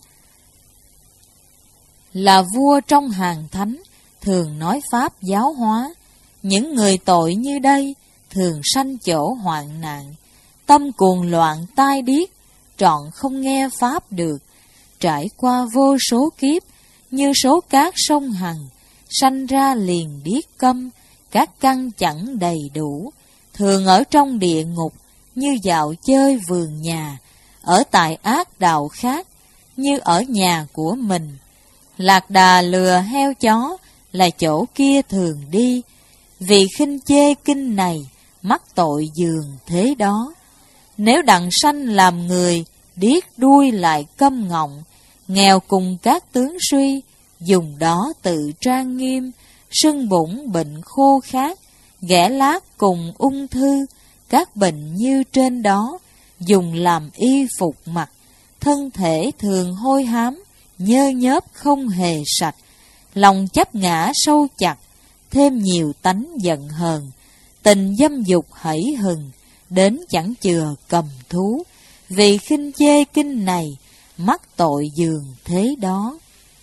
Là vua trong hàng thánh, thường nói pháp giáo hóa. Những người tội như đây, thường sanh chỗ hoạn nạn. Tâm cuồng loạn tai điếc, trọn không nghe pháp được. Trải qua vô số kiếp, như số cát sông Hằng, sanh ra liền điếc câm, các căn chẳng đầy đủ. Thường ở trong địa ngục, như dạo chơi vườn nhà, ở tại ác đạo khác, như ở nhà của mình. Lạc đà lừa heo chó, là chỗ kia thường đi, vì khinh chê kinh này, mắc tội dường thế đó. Nếu đặng sanh làm người, điếc đuôi lại câm ngọng, nghèo cùng các tướng suy, dùng đó tự trang nghiêm, sưng bụng bệnh khô khát, ghẻ lát cùng ung thư, các bệnh như trên đó, dùng làm y phục mặc, thân thể thường hôi hám, nhơ nhớp không hề sạch, lòng chấp ngã sâu chặt, thêm nhiều tánh giận hờn, tình dâm dục hẫy hừng, đến chẳng chừa cầm thú, vì khinh chê kinh này, mắc tội dường thế đó.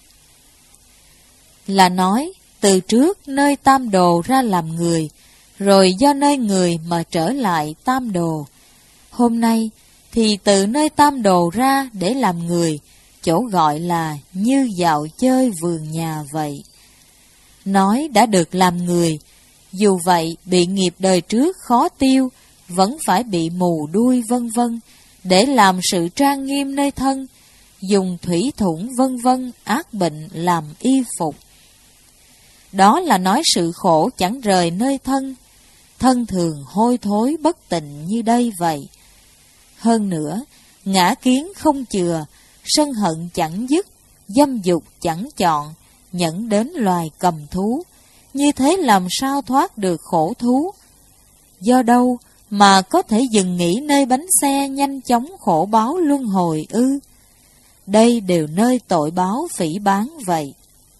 Là nói, từ trước nơi tam đồ ra làm người, rồi do nơi người mà trở lại tam đồ. Hôm nay, thì từ nơi tam đồ ra để làm người, chỗ gọi là như dạo chơi vườn nhà vậy. Nói đã được làm người, dù vậy bị nghiệp đời trước khó tiêu, vẫn phải bị mù đuôi vân vân, để làm sự trang nghiêm nơi thân, dùng thủy thủng vân vân ác bệnh làm y phục. Đó là nói sự khổ chẳng rời nơi thân, thân thường hôi thối bất tịnh như đây vậy. Hơn nữa, ngã kiến không chừa, sân hận chẳng dứt, dâm dục chẳng chọn, nhẫn đến loài cầm thú, như thế làm sao thoát được khổ thú? Do đâu mà có thể dừng nghỉ nơi bánh xe nhanh chóng khổ báo luân hồi ư? Đây đều nơi tội báo phỉ báng vậy.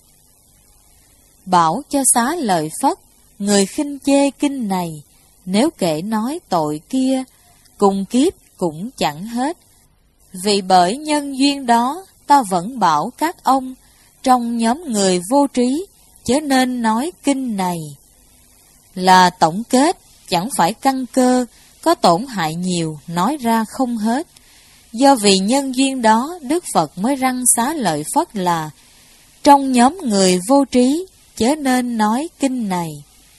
Bảo cho xá lợi Phất, người khinh chê kinh này, nếu kể nói tội kia, cùng kiếp cũng chẳng hết. Vì bởi nhân duyên đó, ta vẫn bảo các ông, trong nhóm người vô trí, chớ nên nói kinh này. Là tổng kết, chẳng phải căn cơ, có tổn hại nhiều, nói ra không hết. Do vì nhân duyên đó, Đức Phật mới răn xá lợi Phất là, trong nhóm người vô trí, chớ nên nói kinh này.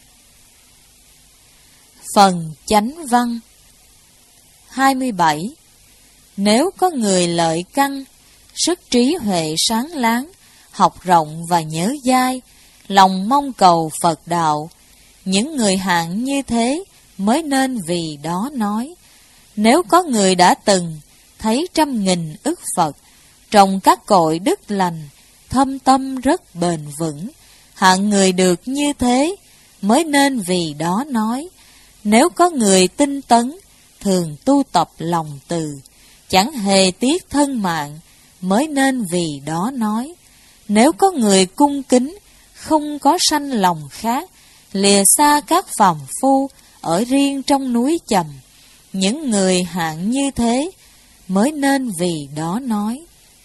Phần chánh văn hai mươi bảy. Nếu có người lợi căn, sức trí huệ sáng láng, học rộng và nhớ dai, lòng mong cầu Phật đạo, những người hạng như thế mới nên vì đó nói. Nếu có người đã từng thấy trăm nghìn ức Phật, trồng các cội đức lành, thâm tâm rất bền vững, hạng người được như thế mới nên vì đó nói. Nếu có người tinh tấn, thường tu tập lòng từ, chẳng hề tiếc thân mạng, mới nên vì đó nói. Nếu có người cung kính, không có sanh lòng khác, lìa xa các phàm phu, ở riêng trong núi trầm, những người hạng như thế mới nên vì đó nói.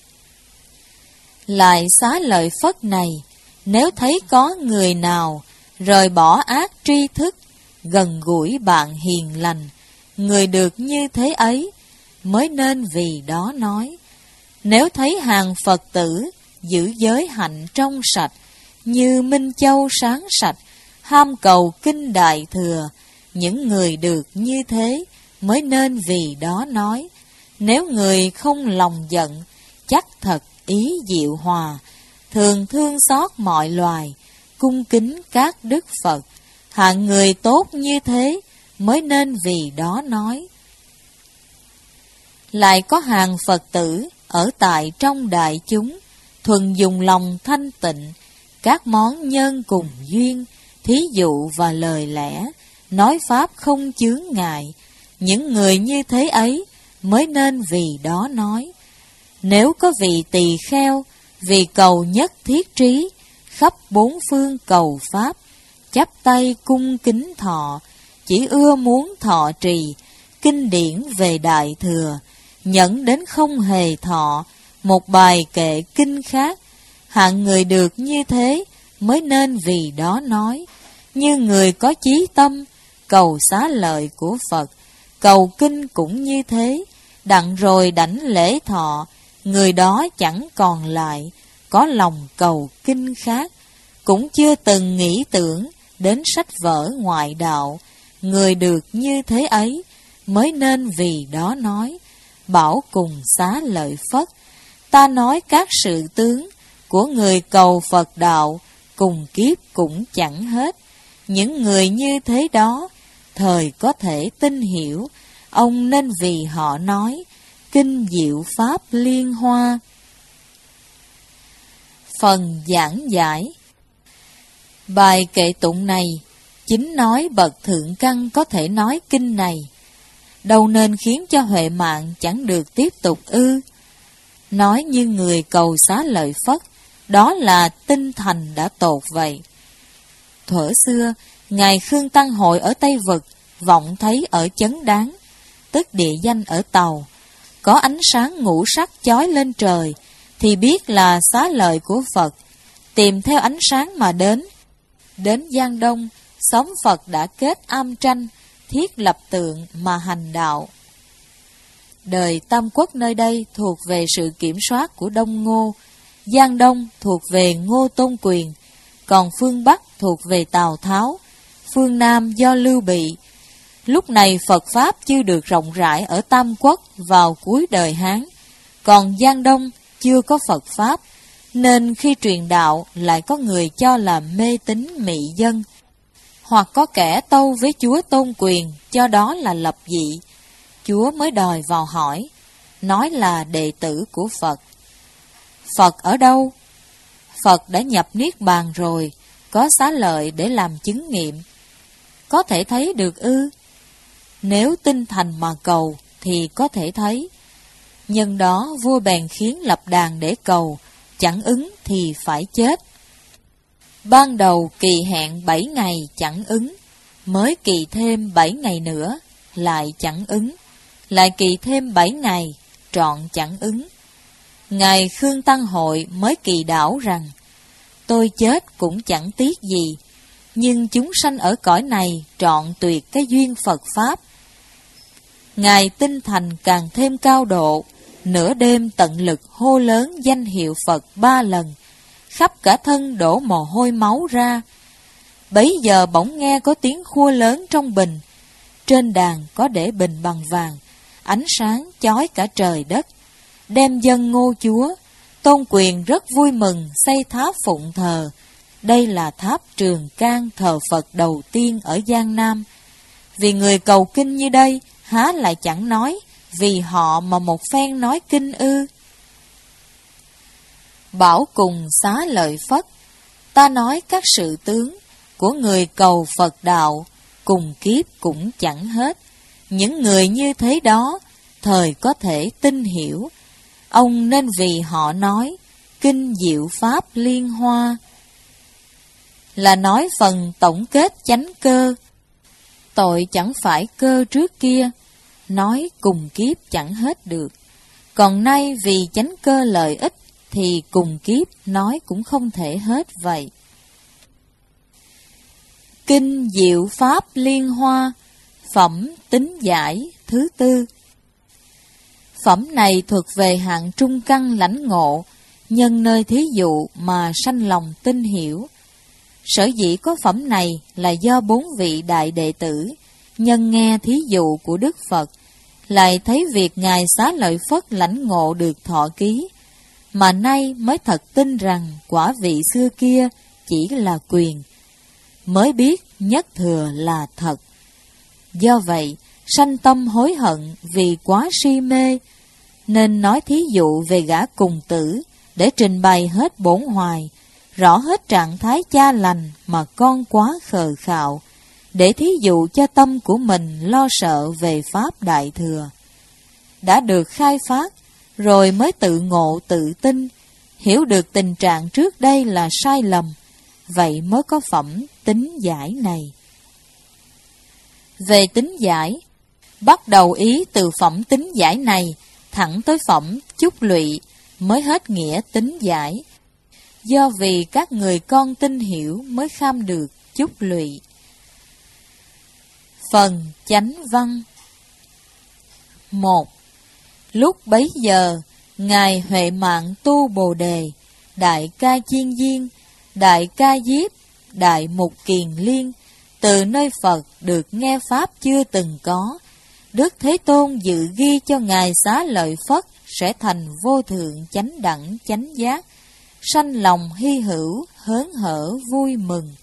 Lại xá lợi Phất này, nếu thấy có người nào rời bỏ ác tri thức, gần gũi bạn hiền lành, người được như thế ấy mới nên vì đó nói. Nếu thấy hàng Phật tử giữ giới hạnh trong sạch, như Minh Châu sáng sạch, ham cầu kinh Đại Thừa, những người được như thế mới nên vì đó nói. Nếu người không lòng giận, chắc thật ý diệu hòa, thường thương xót mọi loài, cung kính các đức Phật, hạng người tốt như thế mới nên vì đó nói. Lại có hàng Phật tử ở tại trong đại chúng, thuần dùng lòng thanh tịnh, các món nhân cùng duyên, thí dụ và lời lẽ, nói pháp không chướng ngại, những người như thế ấy mới nên vì đó nói. Nếu có vị tỳ kheo, vì cầu nhất thiết trí, khắp bốn phương cầu pháp, chắp tay cung kính thọ, chỉ ưa muốn thọ trì, kinh điển về Đại Thừa, nhẫn đến không hề thọ, một bài kệ kinh khác, hạng người được như thế mới nên vì đó nói. Như người có chí tâm, cầu xá lợi của Phật, cầu kinh cũng như thế, đặng rồi đảnh lễ thọ, người đó chẳng còn lại, có lòng cầu kinh khác, cũng chưa từng nghĩ tưởng đến sách vở ngoại đạo, người được như thế ấy mới nên vì đó nói. Bảo cùng xá lợi Phất, ta nói các sự tướng của người cầu Phật đạo, cùng kiếp cũng chẳng hết. Những người như thế đó, thời có thể tin hiểu, ông nên vì họ nói, kinh diệu pháp liên hoa. Phần giảng giải. Bài kệ tụng này chính nói bậc thượng căn có thể nói kinh này, đâu nên khiến cho huệ mạng chẳng được tiếp tục ư? Nói như người cầu xá lợi Phất, đó là tinh thành đã tột vậy. Thuở xưa, ngài Khương Tăng Hội ở Tây Vực vọng thấy ở Chấn Đáng, tức địa danh ở Tàu, có ánh sáng ngũ sắc chói lên trời, thì biết là xá lợi của Phật. Tìm theo ánh sáng mà đến. Đến Giang Đông, xóm Phật đã kết am tranh, thiết lập tượng mà hành đạo. Đời Tam Quốc nơi đây thuộc về sự kiểm soát của Đông Ngô, Giang Đông thuộc về Ngô Tôn Quyền, còn phương Bắc thuộc về Tào Tháo, phương Nam do Lưu Bị. Lúc này Phật Pháp chưa được rộng rãi ở Tam Quốc vào cuối đời Hán, còn Giang Đông chưa có Phật Pháp, nên khi truyền đạo lại có người cho là mê tín mị dân, hoặc có kẻ tâu với chúa Tôn Quyền cho đó là lập dị. Chúa mới đòi vào hỏi, nói là đệ tử của Phật. Phật ở đâu? Phật đã nhập Niết Bàn rồi, có xá lợi để làm chứng nghiệm. Có thể thấy được ư? Nếu tinh thành mà cầu thì có thể thấy. Nhân đó vua bèn khiến lập đàn để cầu, chẳng ứng thì phải chết. Ban đầu kỳ hẹn bảy ngày chẳng ứng, mới kỳ thêm bảy ngày nữa, lại chẳng ứng, lại kỳ thêm bảy ngày, trọn chẳng ứng. Ngài Khương Tăng Hội mới kỳ đảo rằng, tôi chết cũng chẳng tiếc gì, nhưng chúng sanh ở cõi này trọn tuyệt cái duyên Phật Pháp. Ngài tinh thành càng thêm cao độ, nửa đêm tận lực hô lớn danh hiệu Phật ba lần, khắp cả thân đổ mồ hôi máu ra. Bấy giờ bỗng nghe có tiếng khua lớn trong bình, trên đàn có để bình bằng vàng, ánh sáng chói cả trời đất. Đem dân Ngô Chúa, Tôn Quyền rất vui mừng xây tháp phụng thờ. Đây là tháp Trường Can thờ Phật đầu tiên ở Giang Nam. Vì người cầu kinh như đây, há lại chẳng nói, vì họ mà một phen nói kinh ư? Bảo cùng xá lợi Phất, ta nói các sự tướng của người cầu Phật đạo, cùng kiếp cũng chẳng hết. Những người như thế đó, thời có thể tin hiểu, ông nên vì họ nói, Kinh Diệu Pháp Liên Hoa là nói phần tổng kết chánh cơ. Tội chẳng phải cơ trước kia, nói cùng kiếp chẳng hết được. Còn nay vì chánh cơ lợi ích, thì cùng kiếp nói cũng không thể hết vậy. Kinh Diệu Pháp Liên Hoa, phẩm Tính Giải thứ tư. Phẩm này thuộc về hạng trung căn lãnh ngộ, nhân nơi thí dụ mà sanh lòng tin hiểu. Sở dĩ có phẩm này là do bốn vị đại đệ tử, nhân nghe thí dụ của Đức Phật, lại thấy việc Ngài Xá Lợi Phất lãnh ngộ được thọ ký, mà nay mới thật tin rằng quả vị xưa kia chỉ là quyền, mới biết nhất thừa là thật. Do vậy, sanh tâm hối hận vì quá si mê, nên nói thí dụ về gã cùng tử để trình bày hết bổn hoài, rõ hết trạng thái cha lành mà con quá khờ khạo, để thí dụ cho tâm của mình lo sợ về Pháp Đại Thừa. Đã được khai phát, rồi mới tự ngộ tự tin, hiểu được tình trạng trước đây là sai lầm, vậy mới có phẩm Tính Giải này. Về Tính Giải, bắt đầu ý từ phẩm Tính Giải này, thẳng tới phẩm Chúc Lụy, mới hết nghĩa Tính Giải. Do vì các người con tin hiểu mới kham được Chúc Lụy. Phần Chánh Văn. Một. Lúc bấy giờ, Ngài Huệ Mạng Tu Bồ Đề, Đại Ca Chiên Diên, Đại Ca Diếp, Đại Mục Kiền Liên, từ nơi Phật được nghe Pháp chưa từng có, Đức Thế Tôn dự ghi cho Ngài Xá Lợi Phất sẽ thành vô thượng chánh đẳng chánh giác, sanh lòng hy hữu, hớn hở vui mừng.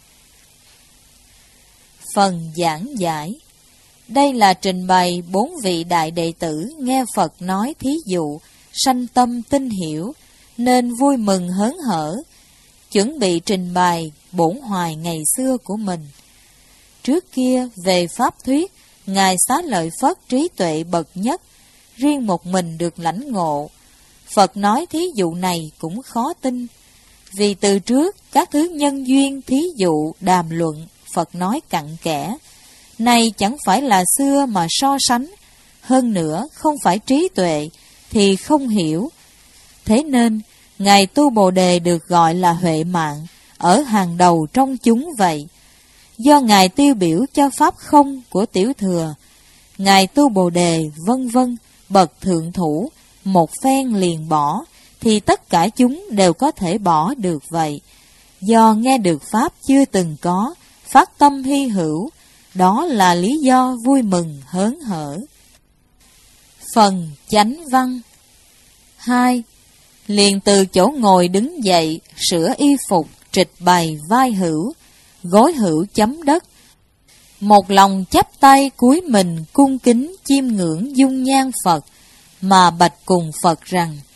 Phần giảng giải. Đây là trình bày bốn vị đại đệ tử nghe Phật nói thí dụ, sanh tâm tin hiểu, nên vui mừng hớn hở, chuẩn bị trình bày bổn hoài ngày xưa của mình. Trước kia về Pháp thuyết, Ngài Xá Lợi Phất trí tuệ bậc nhất, riêng một mình được lãnh ngộ. Phật nói thí dụ này cũng khó tin, vì từ trước các thứ nhân duyên thí dụ đàm luận, Phật nói cặn kẽ. Này chẳng phải là xưa mà so sánh, hơn nữa không phải trí tuệ thì không hiểu. Thế nên, Ngài Tu Bồ Đề được gọi là Huệ Mạng, ở hàng đầu trong chúng vậy. Do Ngài tiêu biểu cho Pháp không của Tiểu Thừa, Ngài Tu Bồ Đề vân vân, bậc thượng thủ, một phen liền bỏ, thì tất cả chúng đều có thể bỏ được vậy. Do nghe được Pháp chưa từng có, phát tâm hy hữu, đó là lý do vui mừng hớn hở. Phần Chánh Văn. Hai. Liền từ chỗ ngồi đứng dậy, sửa y phục, trịch bày vai hữu, gối hữu chấm đất. Một lòng chắp tay cúi mình cung kính chiêm ngưỡng dung nhan Phật, mà bạch cùng Phật rằng: